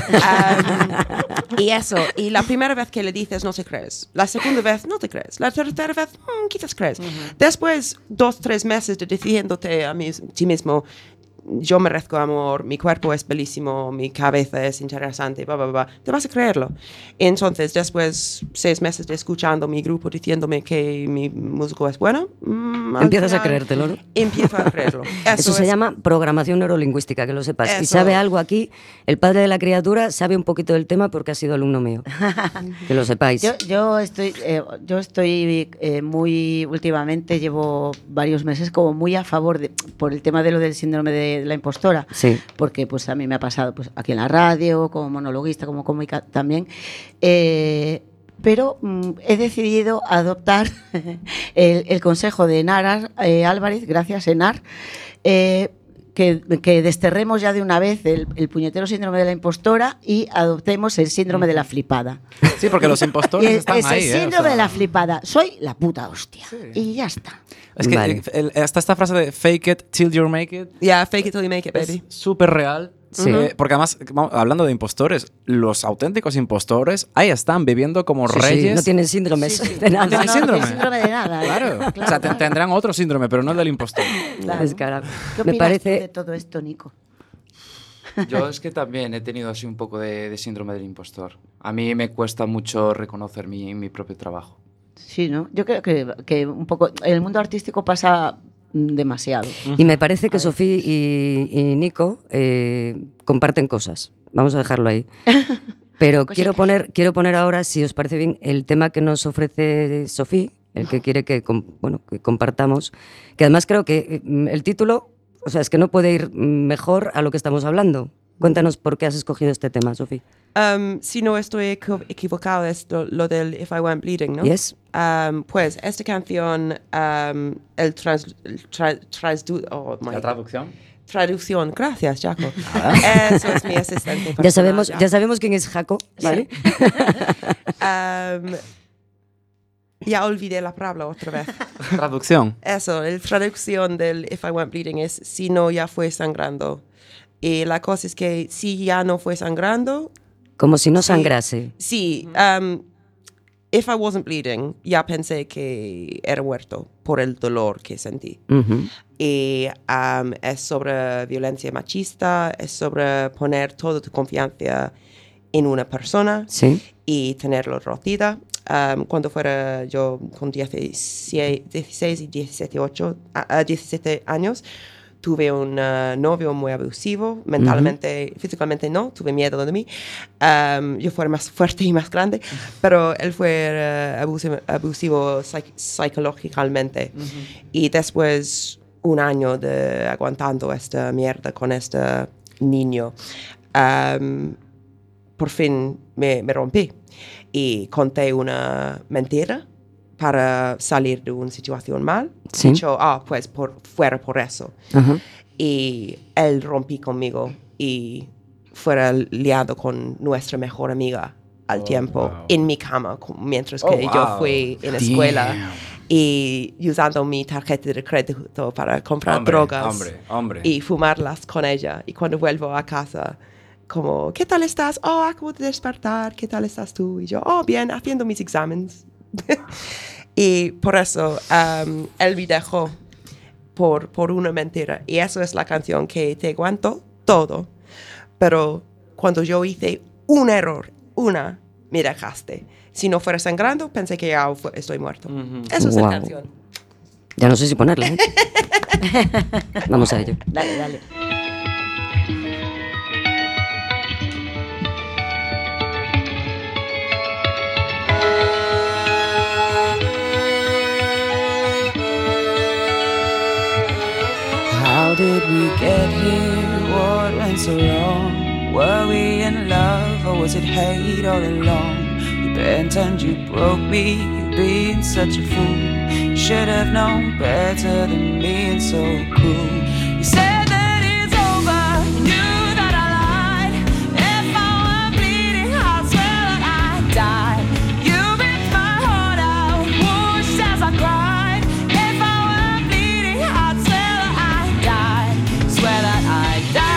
um, y eso, y la primera vez que le dices no te crees, la segunda vez no te crees, la tercera vez mm, quizás crees. Uh-huh. Después, dos, tres meses de diciéndote a mí, ti mismo, yo merezco amor, mi cuerpo es bellísimo, mi cabeza es interesante, bla, bla, bla, te vas a creerlo. Entonces, después, seis meses de escuchando mi grupo diciéndome que mi músico es bueno, mmm, empiezas a creértelo, ¿no? Empiezo a creerlo. Eso, Eso se es... llama programación neurolingüística, que lo sepas. Eso. Y sabe algo aquí, el padre de la criatura sabe un poquito del tema porque ha sido alumno mío. Que lo sepáis. Yo, yo estoy, eh, yo estoy eh, muy, últimamente llevo varios meses como muy a favor, de, por el tema de lo del síndrome de la impostora, sí. porque pues a mí me ha pasado pues aquí en la radio, como monologuista, como cómica también, eh, pero mm, he decidido adoptar el, el consejo de Enar eh, Álvarez, gracias Enar, eh, que, que desterremos ya de una vez el, el puñetero síndrome de la impostora y adoptemos el síndrome de la flipada. Sí, porque los impostores el, están es ahí. el síndrome eh, o sea... de la flipada. Soy la puta hostia. Sí. Y ya está. Es que vale. el, hasta esta frase de fake it till you make it. Yeah, fake it till you make it, baby. Es súper real. Sí. Eh, porque además, hablando de impostores, los auténticos impostores ahí están viviendo como sí, reyes. Sí, no tienen síndromes sí, sí. de nada. No tienen no, síndrome. No tienen síndrome de nada. Claro. claro, o sea, claro. tendrán otro síndrome, pero no el del impostor. Claro. Es cara. ¿Qué Me opinas parece... de todo esto, Nico? Yo es que también he tenido así un poco de, de síndrome del impostor. A mí me cuesta mucho reconocer mi, mi propio trabajo. Sí, ¿no? Yo creo que, que un poco... El mundo artístico pasa demasiado. Y me parece que Sofía y, y Nico eh, comparten cosas. Vamos a dejarlo ahí. Pero quiero poner, quiero poner ahora, si os parece bien, el tema que nos ofrece Sofía, el que quiere que, bueno, que compartamos, que además creo que el título, o sea, es que no puede ir mejor a lo que estamos hablando. Cuéntanos por qué has escogido este tema, Sofía. Um, si no estoy equivocado, es lo, lo del If I Weren't Bleeding, ¿no? Yes. Um, pues esta canción, um, el trans... El tra, trans oh my ¿La traducción? Traducción, gracias, Jaco. Eso es mi asistente. Ya sabemos, ya. ya sabemos quién es Jaco, ¿vale? um, ya olvidé la palabra otra vez. Traducción. Eso, la traducción del If I Weren't Bleeding es si no ya fue sangrando. Y la cosa es que si ya no fue sangrando... Como si no sí, sangrase. Sí. Um, if I wasn't bleeding, ya pensé que era muerto por el dolor que sentí. Uh-huh. Y um, es sobre violencia machista, es sobre poner toda tu confianza en una persona sí. y tenerlo rotida. Um, cuando fuera yo con dieciséis, dieciséis y diecisiete, ocho, uh, diecisiete años, tuve un uh, novio muy abusivo, mentalmente, uh-huh. físicamente no, tuve miedo de mí. Um, yo fui más fuerte y más grande, pero él fue uh, abusivo, abusivo psic- psicológicamente. Uh-huh. Y después, un año de aguantando esta mierda con este niño, um, por fin me, me rompí y conté una mentira para salir de una situación mal. Sí. Dicho, ah, pues por, fuera por eso. Ajá. Y él rompí conmigo y fuera liado con nuestra mejor amiga al Oh, tiempo wow. en mi cama mientras Oh, que yo wow. fui en la escuela Damn. y usando mi tarjeta de crédito para comprar Hombre, drogas hombre, hombre. y fumarlas con ella. Y cuando vuelvo a casa, como, ¿qué tal estás? Oh, acabo de despertar. ¿Qué tal estás tú? Y yo, oh, bien, haciendo mis exámenes. Y por eso um, él me dejó por, por una mentira. Y eso es la canción que te aguanto todo. Pero cuando yo hice un error, una, me dejaste. Si no fuera sangrando, pensé que ya fu- estoy muerto. Ujú. Eso es Wow. la canción. Ya no sé si ponerla, ¿eh? Vamos a ello. Dale, dale. How did we get here? What went so wrong? Were we in love or was it hate all along? You bent and you broke me, you being such a fool. You should have known better than being so cruel. You said that it's over, you knew that I lied. If I were bleeding, I'd swear that I died. You ripped my heart out, whooshed as I cried. If I were bleeding, I'd swear that I died. Swear that I died.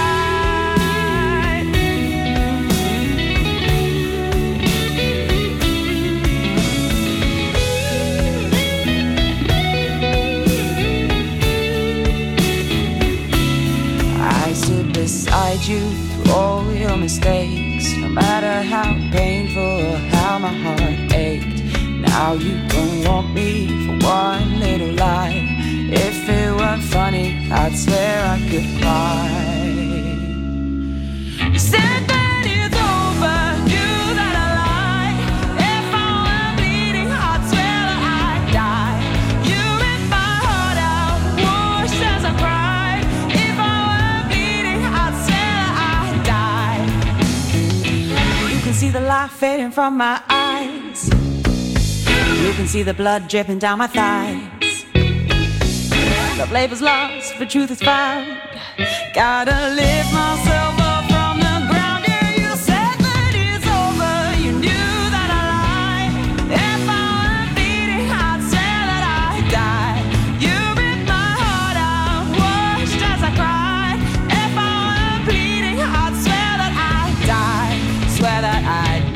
I stood beside you through all your mistakes. No matter how painful or how my heart ached. Now you don't want me for one little lie. If it weren't funny, I'd swear I could cry. You said that it's over, knew that I lied. If I were bleeding, I'd swear that I'd die. You ripped my heart out, whooshed as I cried. If I were bleeding, I'd swear that I'd die. You can see the light fading from my eyes. You can see the blood dripping down my thighs. Love labor's lost, but truth is found. Gotta lift myself up from the ground. Yeah, you said that it's over. You knew that I lied. If I were bleeding, I'd swear that I'd die. You ripped my heart out, washed as I cried. If I were bleeding, I'd swear that I'd die. Swear that I'd die.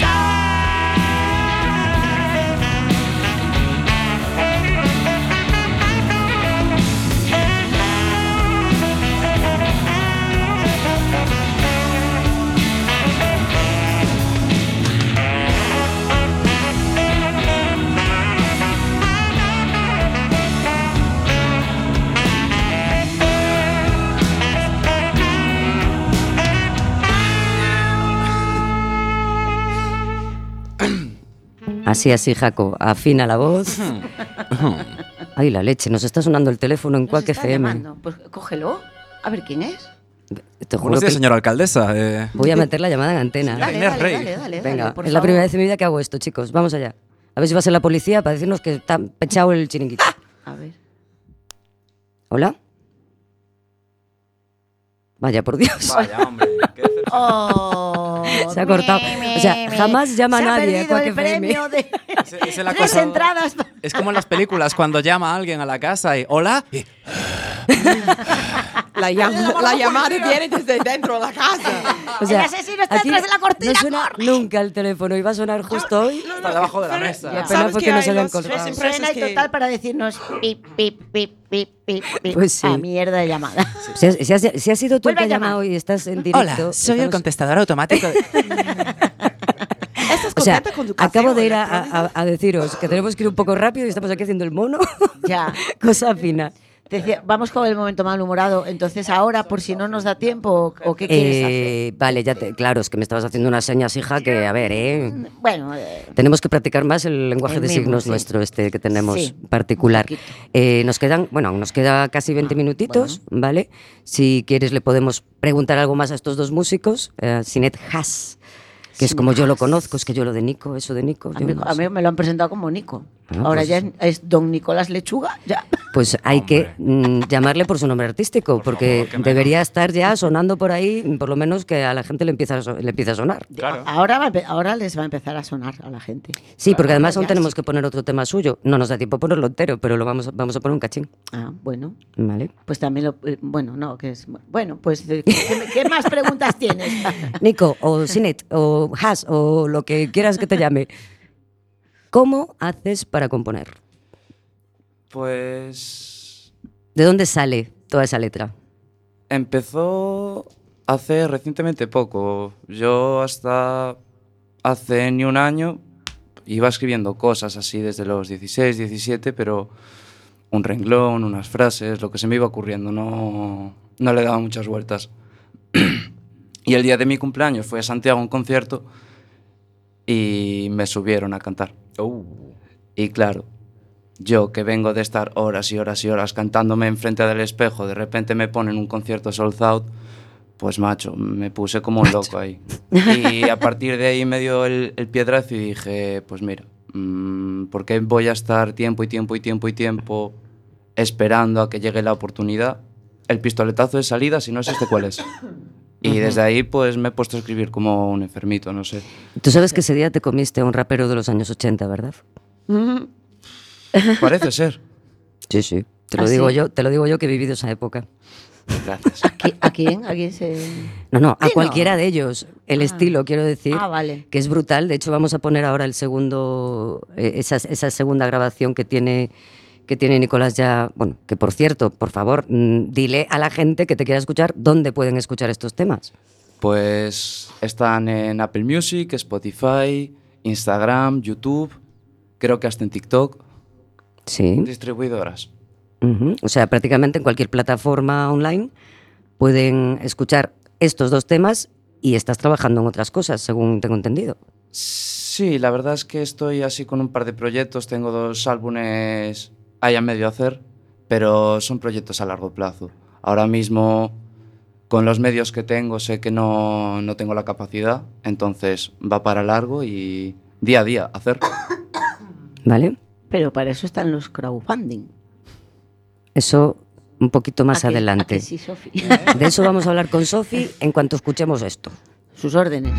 Así, así, Jaco. Afina la voz. Ay, la leche. Nos está sonando el teléfono en Nos Quack está F M. llamando. Pues cógelo. A ver quién es. Te juro Buenos días, que señora alcaldesa. eh. voy a meter la llamada en antena. Dale, Inés dale, Rey. dale, dale, Venga, dale, por es la favor. primera vez en mi vida que hago esto, chicos. Vamos allá. A ver si va a ser la policía para decirnos que está pechado el chiringuito. A ver. ¿Hola? Vaya, por Dios. Vaya, hombre. qué decepción. Oh, Se ha cortado. O sea, jamás llama a Se ha nadie a perdido Quack el F M. premio de Ese- ese la tres cosa- entradas. Es como en las películas, cuando llama a alguien a la casa y hola. Y, La, llam- la llamada viene desde dentro de la casa. O sea, El asesino está aquí detrás de la cortina, No suena corre. nunca el teléfono y va a sonar justo hoy. está debajo de la mesa. Ya, ¿Sabes pena fue qué que no hay se hayan los- los cortado. empresas Suena y que- total para decirnos pip, pip, pip, pip, pip, pip. Pues sí. A mierda de llamada. Si has, si has- si has sido tú el Vuelve que a ha llamado llamar. y estás en directo. estamos- contestador automático. ¿Estás O sea, contenta con tu casero acabo de ir a, electrónico? a- a deciros que tenemos que ir un poco rápido y estamos aquí haciendo el mono. Ya. Cosa fina. Te decía, vamos con el momento malhumorado. Entonces, ahora, por si no nos da tiempo, ¿o, o qué quieres hacer? Eh, vale, ya te, claro, es que me estabas haciendo unas señas, hija, que a ver, ¿eh? Bueno, eh, Tenemos que practicar más el lenguaje El de mismo, signos sí. nuestro, este que tenemos Sí, particular. un poquito. Eh, nos quedan, bueno, nos queda casi veinte minutitos, ¿vale? Si quieres le podemos preguntar algo más a estos dos músicos, eh, Sinet Haas que es como yo lo conozco, es que yo lo de Nico, eso de Nico. A yo mí, no a sé. mí me lo han presentado como Nico. Ah, Ahora pues- ya es, es Don Nicolás Lechuga. Ya. Pues hay que mm, llamarle por su nombre artístico, Por porque favor, que menos. debería estar ya sonando por ahí, por lo menos que a la gente le empieza a, so- le empiece a sonar. Claro. Ahora, va a empe- ahora les va a empezar a sonar a la gente. Sí, porque además Ya, aún tenemos sí. que poner otro tema suyo. No nos da tiempo a ponerlo entero, pero lo vamos, a- vamos a poner un cachín. Ah, bueno. ¿Vale? Pues también lo... eh, Bueno, no, que es... Bueno, pues eh, ¿qué, qué- qué más preguntas tienes? Nico, o Sinet, o Has, o lo que quieras que te llame. ¿Cómo haces para componer? Pues ¿De dónde sale toda esa letra? empezó hace recientemente poco. Yo hasta hace ni un año iba escribiendo cosas así desde los dieciséis, diecisiete, pero un renglón, unas frases, lo que se me iba ocurriendo, no, no le daba muchas vueltas. Y el día de mi cumpleaños fui a Santiago a un concierto y me subieron a cantar. Uh. Y claro, yo que vengo de estar horas y horas y horas cantándome enfrente del espejo, de repente me ponen un concierto sold out, pues macho, me puse como un loco ahí. Y a partir de ahí me dio el, el piedrazo y dije, pues mira, mmm, ¿por qué voy a estar tiempo y tiempo y tiempo y tiempo esperando a que llegue la oportunidad? El pistoletazo de salida, si no es este, ¿cuál es? Y desde ahí pues me he puesto a escribir como un enfermito, no sé. Tú sabes que ese día te comiste a un rapero de los años ochenta, ¿verdad? Parece ser. Sí, sí. Te lo ¿Ah, digo sí? yo, te lo digo yo que he vivido esa época. Gracias. ¿A qui- ¿A quién? ¿A quién se...? No, no, a Sí, no. cualquiera de ellos. El Ah. estilo, quiero decir, Ah, vale. que es brutal. De hecho, vamos a poner ahora el segundo, eh, esa, esa segunda grabación que tiene, que tiene Nicolás ya. Bueno, que por cierto, por favor, mm, dile a la gente que te quiera escuchar dónde pueden escuchar estos temas. Pues están en Apple Music, Spotify, Instagram, YouTube, creo que hasta en TikTok, Sí. distribuidoras. Ujú. O sea, prácticamente en cualquier plataforma online pueden escuchar estos dos temas y estás trabajando en otras cosas, según tengo entendido. Sí, la verdad es que estoy así con un par de proyectos, tengo dos álbumes ahí a medio hacer, pero son proyectos a largo plazo. Ahora mismo, con los medios que tengo, sé que no, no tengo la capacidad, entonces va para largo y día a día hacer. ¿Vale? Pero para eso están los crowdfunding. Eso un poquito más ¿A que- adelante. a que sí, Sofi? De eso vamos a hablar con Sofi en cuanto escuchemos esto. Sus órdenes.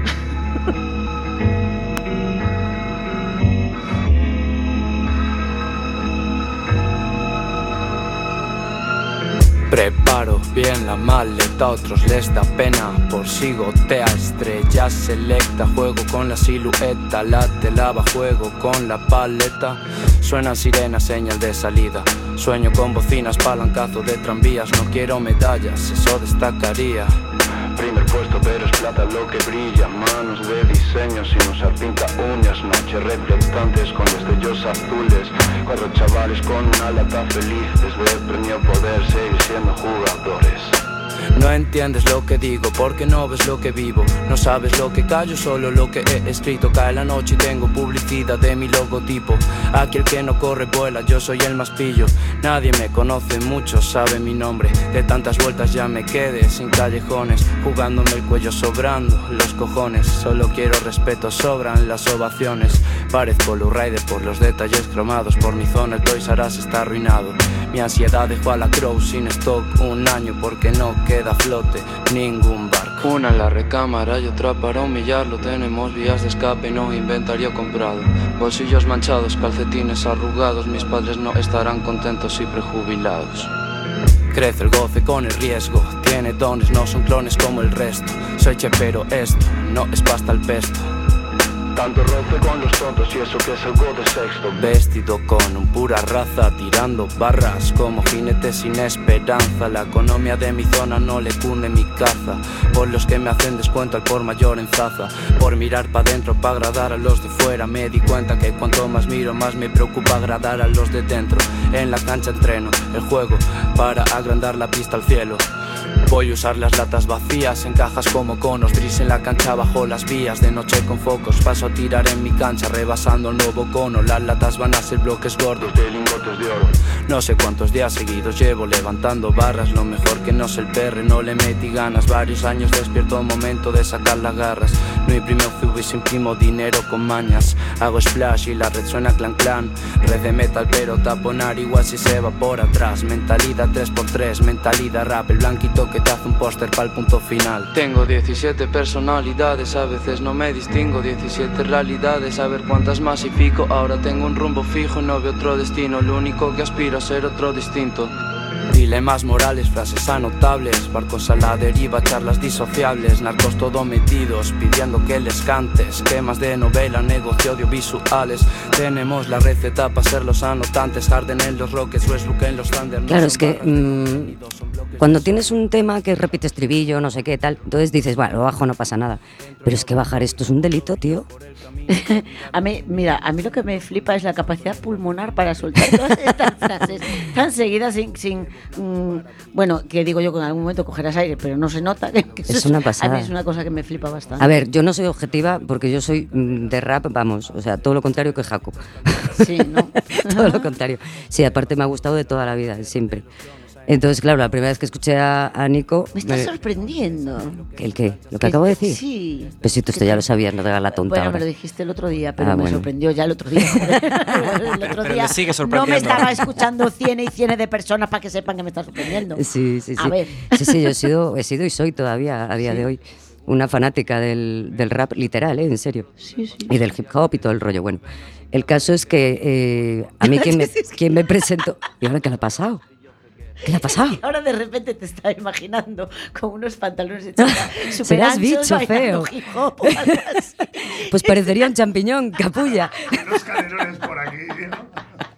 Preparo bien la maleta, a otros les da pena. Por si gotea, estrella selecta. Juego con la silueta, la tela va juego con la paleta. Suena sirena, señal de salida. Sueño con bocinas, palancazo de tranvías. No quiero medallas, eso destacaría. Primer puesto pero es plata lo que brilla. Manos de diseño sin usar pinta uñas. Noches reflectantes con destellos azules. Cuatro chavales con una lata feliz. Desde el premio poder seguir siendo jugadores. No entiendes lo que digo porque no ves lo que vivo. No sabes lo que callo, solo lo que he escrito. Cae la noche y tengo publicidad de mi logotipo. Aquí el que no corre vuela, yo soy el más pillo. Nadie me conoce, muchos saben mi nombre. De tantas vueltas ya me quedé sin callejones. Jugándome el cuello sobrando los cojones. Solo quiero respeto, sobran las ovaciones. Parezco Lou Rider por los detalles cromados. Por mi zona el Toys R Us está arruinado. Mi ansiedad dejó a la Crow sin stock un año porque no queda a flote ningún barco. Una en la recámara y otra para humillarlo. Tenemos vías de escape, no inventario comprado. Bolsillos manchados, calcetines arrugados. Mis padres no estarán contentos y prejubilados. Crece el goce con el riesgo. Tiene dones, no son clones como el resto. Soy che pero esto no es pasta al pesto. Tanto roce con los tontos y eso que es algo de sexto. Vestido con un pura raza, tirando barras como jinete sin esperanza. La economía de mi zona no le cunde mi caza. Por los que me hacen descuento al por mayor en Zaza. Por mirar pa' dentro, pa' agradar a los de fuera. Me di cuenta que cuanto más miro, más me preocupa agradar a los de dentro. En la cancha entreno el juego para agrandar la pista al cielo. Voy a usar las latas vacías en cajas como conos, Dris en la cancha bajo las vías, de noche con focos, paso a tirar en mi cancha rebasando el nuevo cono, las latas van a ser bloques gordos de lingotes de oro. No sé cuántos días seguidos llevo levantando barras, lo mejor que no sé el perre, no le metí ganas, varios años despierto, momento de sacar las garras, no imprimo fubis, imprimo dinero con mañas, hago splash y la red suena clan clan, red de metal pero taponar igual si se va por atrás, mentalidad tres por tres, mentalidad rap, el blanquito que te hace un póster para el punto final. Tengo diecisiete personalidades, a veces no me distingo, diecisiete realidades, a ver cuántas masifico, ahora tengo un rumbo fijo, no veo otro destino, lo único que aspiro a ser otro distinto. Dilemas morales, frases anotables, barcos a la deriva, charlas disociables, narcos todo metidos, pidiendo que les cantes, temas de novela, negocio audiovisuales, tenemos la receta para ser los anotantes, Harden en los Rockets, Westbrook en los Thunder. Claro, es que mmm, cuando tienes un tema que repite estribillo, no sé qué tal, entonces dices, bueno, lo bajo, no pasa nada, pero es que bajar esto es un delito, tío. A mí, mira, a mí lo que me flipa es la capacidad pulmonar para soltar todas estas frases tan seguidas sin, sin mmm, bueno, que digo yo que en algún momento cogerás aire, pero no se nota. Que, que es eso una pasada. A mí es una cosa que me flipa bastante. A ver, yo no soy objetiva porque yo soy de rap, vamos, o sea, todo lo contrario que Jaco. Sí, ¿no? Todo lo contrario. Sí, aparte me ha gustado de toda la vida, siempre. Entonces, claro, la primera vez que escuché a, a Nico... Me estás me... sorprendiendo. ¿El qué? ¿Lo que acabo de decir? Sí. Pues si tú esto ya lo sabías, no te hagas la tonta. Bueno, ahora. me lo dijiste el otro día, pero ah, me bueno. sorprendió ya el otro día. el otro pero día me sigue no me estaba escuchando cienes y cienes de personas para que sepan que me está sorprendiendo. Sí, sí, sí. A ver. Sí, sí, yo he sido, he sido y soy todavía, a día sí. de hoy, una fanática del, del rap literal, ¿eh? En serio. Sí, sí. Y del hip hop y todo el rollo. Bueno, el caso es que eh, a mí quien me, quien me presentó... ¿Y ahora qué le ha pasado? ¿Qué le ha pasado? Y ahora de repente te estaba imaginando con unos pantalones de chica súper Serás anchos, bicho feo. Hip hop, o algo así. Pues parecería un champiñón, capulla. Unos canelones por aquí, ¿no?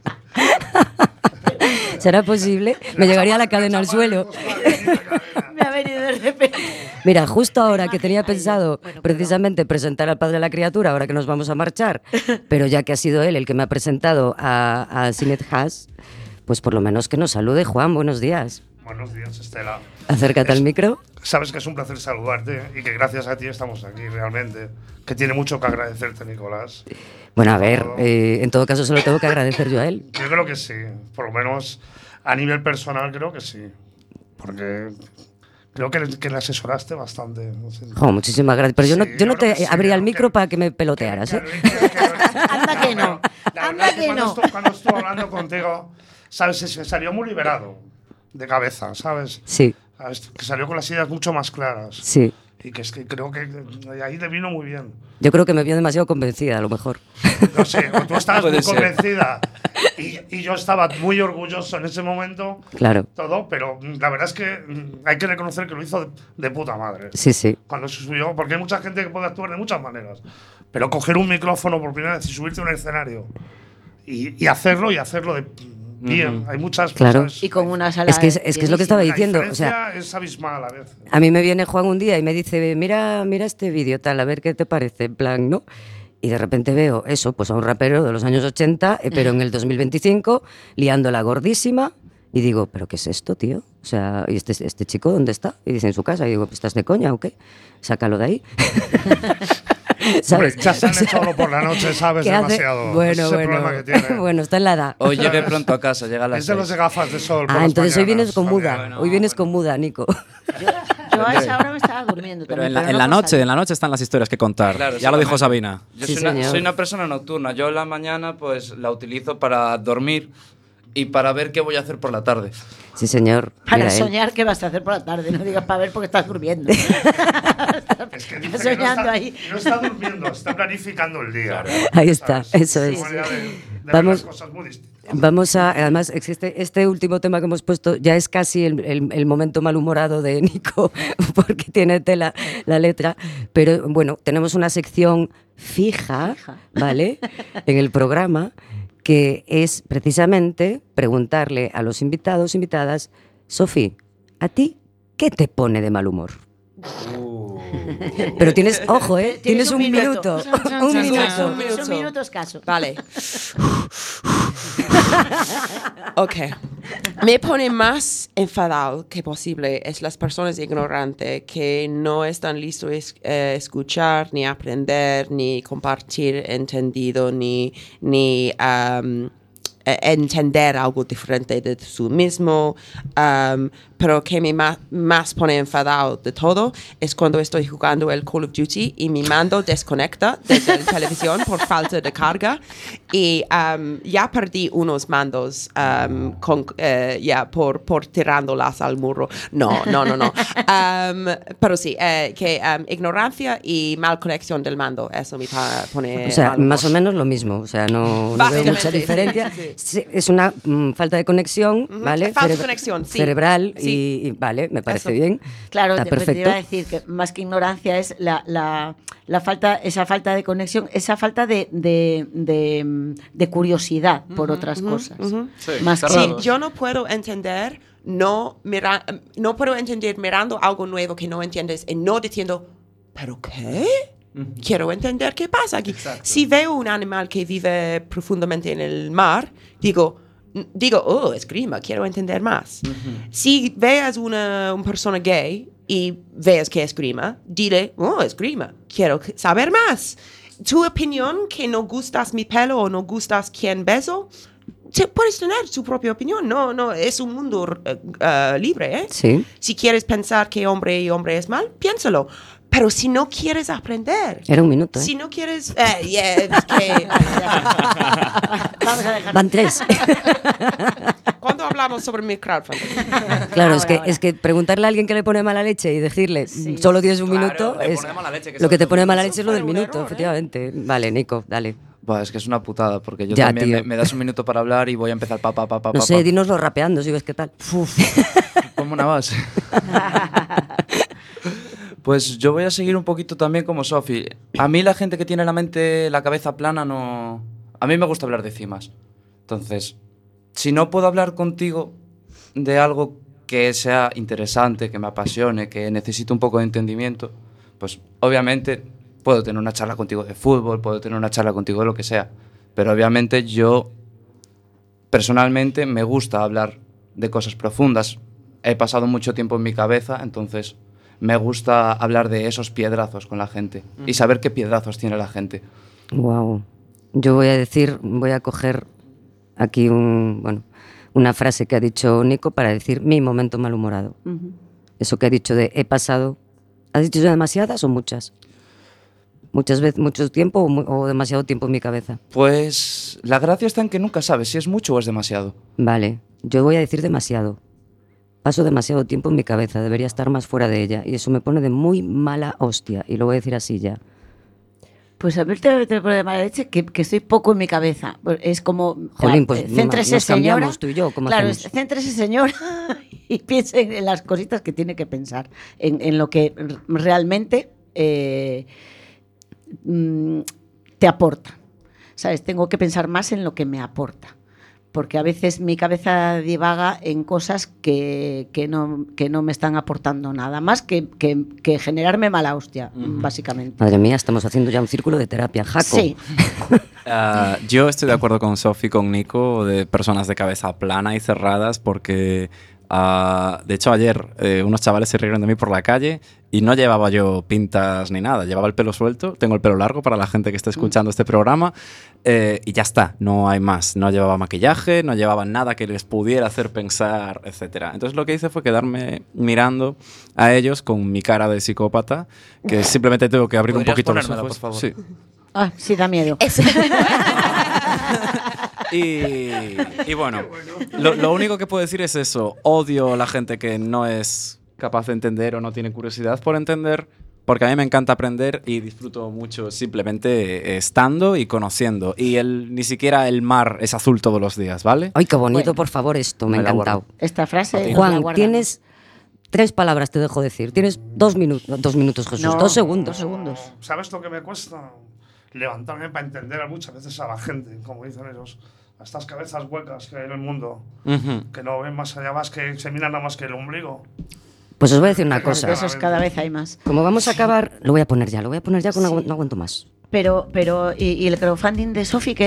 ¿Será posible? Me llegaría la cadena al suelo. Me ha venido de repente. Mira, justo ahora que tenía pensado precisamente presentar al padre de la criatura, ahora que nos vamos a marchar, pero ya que ha sido él el que me ha presentado a, a Sinet Haas, pues por lo menos que nos salude. Juan, buenos días. Buenos días, Estela. Acércate es, al micro. Sabes que es un placer saludarte y que gracias a ti estamos aquí realmente. Que tiene mucho que agradecerte, Nicolás. Bueno, a ver, eh, en todo caso se lo tengo que agradecer yo a él. Yo creo que sí, por lo menos a nivel personal creo que sí. Porque creo que le, que le asesoraste bastante. No sé. Oh, muchísimas gracias. Pero sí, yo no, yo no te sí, abría el que, micro para que me pelotearas. Que, ¿eh? que, que, que, Anda que no. Anda que cuando no. Estuve, cuando estuve hablando contigo, ¿sabes? Se salió muy liberado de cabeza, ¿sabes? Sí. ¿Sabes? Que salió con las ideas mucho más claras. Sí. Y que es que creo que ahí te vino muy bien. Yo creo que me vio demasiado convencida, a lo mejor. No sé, tú estabas muy ser. convencida y, y yo estaba muy orgulloso en ese momento. Claro. Todo, pero la verdad es que hay que reconocer que lo hizo de, de puta madre. Sí, sí. Cuando se subió, porque hay mucha gente que puede actuar de muchas maneras, pero coger un micrófono por primera vez y subirte a un escenario y, y hacerlo y hacerlo de bien. Uh-huh. Hay muchas claro. cosas. Y con una sala. Es que es, es, que es lo que estaba diciendo. La o sea, es abismal a veces. A mí me viene Juan un día y me dice, mira, mira este vídeo tal, a ver qué te parece, en plan, ¿no? Y de repente veo eso, pues a un rapero de los años ochenta, eh, pero en el dos mil veinticinco, liándola gordísima, y digo, ¿pero qué es esto, tío? O sea, ¿y este, este chico dónde está? Y dice, en su casa. Y digo, ¿estás de coña o qué? Sácalo de ahí. ¿Sabes? Ya se han echado por la noche, ¿sabes? Demasiado. Bueno, Ese bueno. problema que tiene. Bueno, está en la edad. Hoy llegué pronto a casa, llega a las Es de los de gafas de sol. Ah, entonces hoy vienes con muda. Bueno, hoy vienes bueno. con muda, Nico. Yo, yo a esa hora me estaba durmiendo. Pero también, en la, pero en no la con noche, salir. en la noche están las historias que contar. Claro, ya lo dijo solamente. Sabina. Yo Sí, soy, una, señor. soy una persona nocturna. Yo la mañana pues la utilizo para dormir y para ver qué voy a hacer por la tarde. Sí, señor. Para Mira, soñar él. qué vas a hacer por la tarde, no digas para ver porque estás durmiendo. Es que dice Estás que no soñando está, ahí. no está durmiendo, está planificando el día. Ahí está, ¿sabes? eso es. Una manera de, de ver Vamos- las cosas muy distintas. Vamos a, además, existe este último tema que hemos puesto, ya es casi el, el- el momento malhumorado de Nico, porque tiene tela la letra, pero bueno, tenemos una sección fija, Fija. ¿vale? En el programa, que es precisamente preguntarle a los invitados, invitadas, Sofi, ¿a ti qué te pone de mal humor? Pero tienes, ojo, ¿eh? Tienes, un minuto. un minuto. Un minuto. Un minuto escaso. Vale. Ok. Me pone más enfadado que posible es las personas ignorantes que no están listos a es, eh, escuchar, ni aprender, ni compartir entendido, ni, ni um, eh, entender algo diferente de su mismo. Um, pero que me ma- más pone enfadado de todo es cuando estoy jugando el Call of Duty y mi mando desconecta desde la televisión por falta de carga y um, ya perdí unos mandos um, con, uh, ya por, por tirándolas al muro. No, no, no, no. Um, pero sí, eh, que um, ignorancia y mal conexión del mando, eso me pa- pone O sea, mal. más o menos lo mismo, o sea, no, no veo mucha Básicamente, diferencia. sí, sí. Sí, es una mm, falta de conexión, Ujú, ¿vale? falta de Cere- conexión, sí. Cerebral Sí. y, y vale, me parece Eso. bien. Claro, está te, te perfecto. iba a decir que más que ignorancia es la, la, la falta, esa falta de conexión, esa falta de, de, de, de curiosidad por otras ujú, cosas. ujú. Sí, Más que- Sí, cerrados. yo no puedo entender, no, mira, no puedo entender mirando algo nuevo que no entiendes y no diciendo, ¿pero qué? Quiero entender qué pasa aquí. Si veo un animal que vive profundamente en el mar, digo, digo, oh, esgrima, quiero entender más. Si veas una, una persona gay y veas que esgrima, dile, oh, esgrima, quiero saber más. Tu opinión que no gustas mi pelo o no gustas quién beso, te- puedes tener tu propia opinión. No, no, es un mundo uh, uh, libre, ¿eh? Sí. Si quieres pensar que hombre y hombre es mal, piénsalo. Pero si no quieres aprender, Era un minuto, ¿eh? si no quieres... Eh, yeah, es que... Vamos a dejar. Van tres. ¿Cuándo hablamos sobre mi crowdfunding? Claro, es Ahora, que, ahora. es que preguntarle a alguien que le pone mala leche y decirle Sí. solo tienes un Claro, minuto le es pone mala leche, que lo que son te dos pone mala minutos. leche es lo del Fue un minuto, error, ¿eh? efectivamente. Vale, Nico, dale. Buah, es que es una putada, porque yo Ya, también tío. me, me das un minuto para hablar y voy a empezar pa, pa, pa, pa, No pa, sé, pa. dinoslo rapeando, si ves qué tal. Ponme una base. Pues yo voy a seguir un poquito también como Sofi. A mí la gente que tiene la mente, la cabeza plana, no... A mí me gusta hablar de cimas. Entonces, si no puedo hablar contigo de algo que sea interesante, que me apasione, que necesite un poco de entendimiento, pues obviamente puedo tener una charla contigo de fútbol, puedo tener una charla contigo de lo que sea. Pero obviamente yo, personalmente, me gusta hablar de cosas profundas. He pasado mucho tiempo en mi cabeza, entonces me gusta hablar de esos piedrazos con la gente y saber qué piedrazos tiene la gente. Wow. Yo voy a decir, voy a coger aquí un, bueno, una frase que ha dicho Nico para decir mi momento malhumorado. Ujú. Eso que ha dicho de he pasado, ¿has dicho ya demasiadas o muchas? Muchas veces, mucho tiempo o, mu- o demasiado tiempo en mi cabeza. Pues la gracia está en que nunca sabes si es mucho o es demasiado. Vale, yo voy a decir demasiado. Paso demasiado tiempo en mi cabeza, debería estar más fuera de ella y eso me pone de muy mala hostia y lo voy a decir así ya. Pues a ver, te, te pone de mala leche que, que estoy poco en mi cabeza. Es como, Jolín, claro, pues eh, céntrese, nos señora. cambiamos tú y yo, ¿cómo Claro, hacemos? es- céntrese, señora, y piense en las cositas que tiene que pensar, en, en lo que r- realmente eh, mm, te aporta. ¿Sabes? Tengo que pensar más en lo que me aporta. Porque a veces mi cabeza divaga en cosas que, que, no, que no me están aportando nada más que, que, que generarme mala hostia, básicamente. Madre mía, estamos haciendo ya un círculo de terapia, Jaco. Sí. Ah, yo estoy de acuerdo con Sofi, con Nico, de personas de cabeza plana y cerradas, porque ah, de hecho ayer eh, unos chavales se rieron de mí por la calle y no llevaba yo pintas ni nada, llevaba el pelo suelto, tengo el pelo largo para la gente que esté escuchando este programa eh, y ya está, no hay más, no llevaba maquillaje, no llevaba nada que les pudiera hacer pensar, etcétera. Entonces lo que hice fue quedarme mirando a ellos con mi cara de psicópata, que simplemente tengo que abrir un ¿Podrías poquito los ponérmela, ojos. por favor? Sí. Ah, sí, da miedo. Y, y bueno, lo, lo único que puedo decir es eso. Odio a la gente que no es capaz de entender o no tiene curiosidad por entender, porque a mí me encanta aprender y disfruto mucho simplemente estando y conociendo. Y el, ni siquiera el mar es azul todos los días, ¿vale? Ay, qué bonito, Bueno. por favor, esto, me ha Me la encantado. guardo. Esta frase. la Juan, guardamos. tienes tres palabras, te dejo decir. Tienes dos minutos, dos minutos, Jesús, No, dos segundos. dos segundos. ¿Sabes lo que me cuesta? Levantarme para entender a muchas veces a la gente, como dicen ellos, a estas cabezas huecas que hay en el mundo, Ujú. que no ven más allá, más que se miran nada más que el ombligo. Pues os voy a decir una De cosa. De esos cada vez hay más. Como vamos a acabar, lo voy a poner ya, lo voy a poner ya, que no, agu- no aguanto más. Pero, pero ¿y, y el crowdfunding de Sofi qué?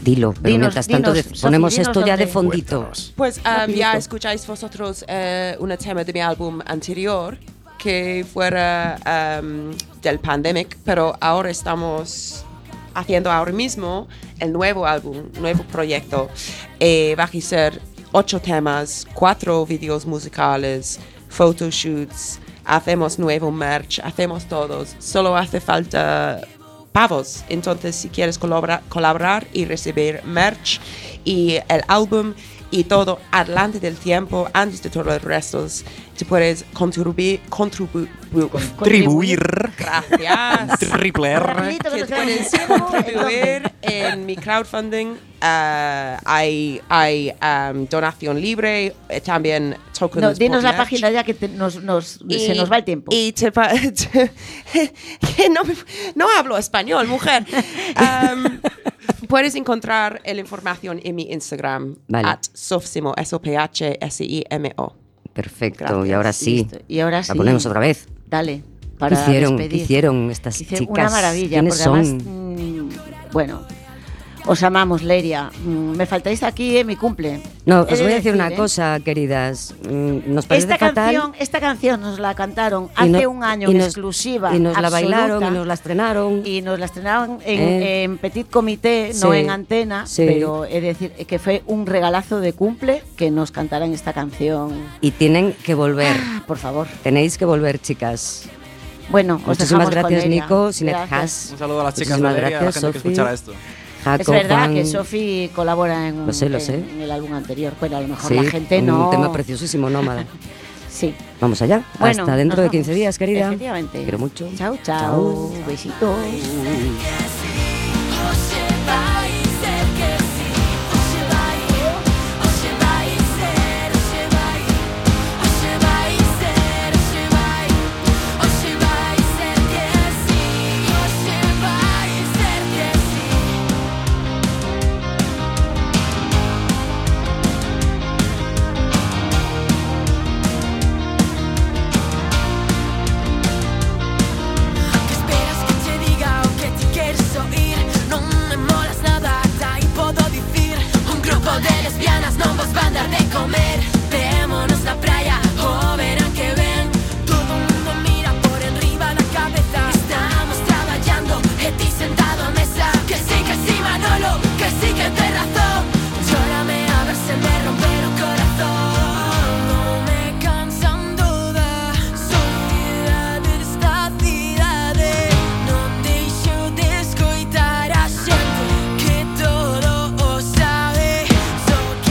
Dilo, pero Dinos, mientras tanto dinos, de- ponemos Sofi, dinos esto ya de dónde. fondito. Pues um, Rapidito. ya escucháis vosotros eh, un tema de mi álbum anterior que fuera um, del pandemic, pero ahora estamos haciendo ahora mismo el nuevo álbum, nuevo proyecto. Eh, va a ser ocho temas, cuatro videos musicales, photoshoots, hacemos nuevo merch, hacemos todos. Solo hace falta pavos. Entonces, si quieres colabora- colaborar y recibir merch y el álbum y todo adelante del tiempo, antes de todos los restos, te puedes contribuir, contribu- Contribuir. Gracias. Triple R. Rapidito, que Que nos quedamos puedes sin tiempo. contribuir en mi crowdfunding. Uh, hay hay um, donación libre, eh, también tokens. No, dinos por la merch. página ya que te- nos, nos- Y- se nos va el tiempo. Y te pa- te- que no, no hablo español, mujer. Um, puedes encontrar la información en mi Instagram, Vale. at Sofsimo, S O P H S I M O. Perfecto, Gracias, y ahora sí. Listo. Y ahora sí. La ponemos otra vez. Dale. ¿Qué Para hicieron, ¿qué despedir. hicieron estas Hicieron chicas? una maravilla, ¿Quiénes porque son? además, mm, bueno, os amamos, Leria. Mm, me faltáis aquí en mi cumple. No, He os de voy a decir una ¿eh? cosa, queridas. Mm, Nos parece Esta fatal. canción, esta canción nos la cantaron y no- hace un año y en nos- exclusiva. Y nos la absoluta, bailaron, y nos la estrenaron. y nos la estrenaron en, Eh. en Petit Comité, no Sí, en antena, sí. pero es decir que fue un regalazo de cumple que nos cantaran esta canción. Y tienen que volver. Ah, por favor. Tenéis que volver, chicas. Bueno, os Muchísimas dejamos con gracias, Leria. Nico. Sinet Gracias. Has. Un saludo a las chicas de Muchísimas Leria, a la gracias, gente que Sofi. escuchará esto. Jaco, Es verdad Juan. que Sofi colabora en, Lo sé, lo en- sé. en el álbum anterior. Bueno, a lo mejor Sí, la gente un no. tema preciosísimo, Nómada. Sí. Vamos allá. Bueno, Hasta dentro nos de quince vamos. días, querida. Efectivamente. Te quiero mucho. Chao, chao. Chao. Besitos. Que esperas que te diga o que ti queres oír? Non me molas nada, ata aí podo dicir. Un grupo de lesbianas non vos van dar de comer.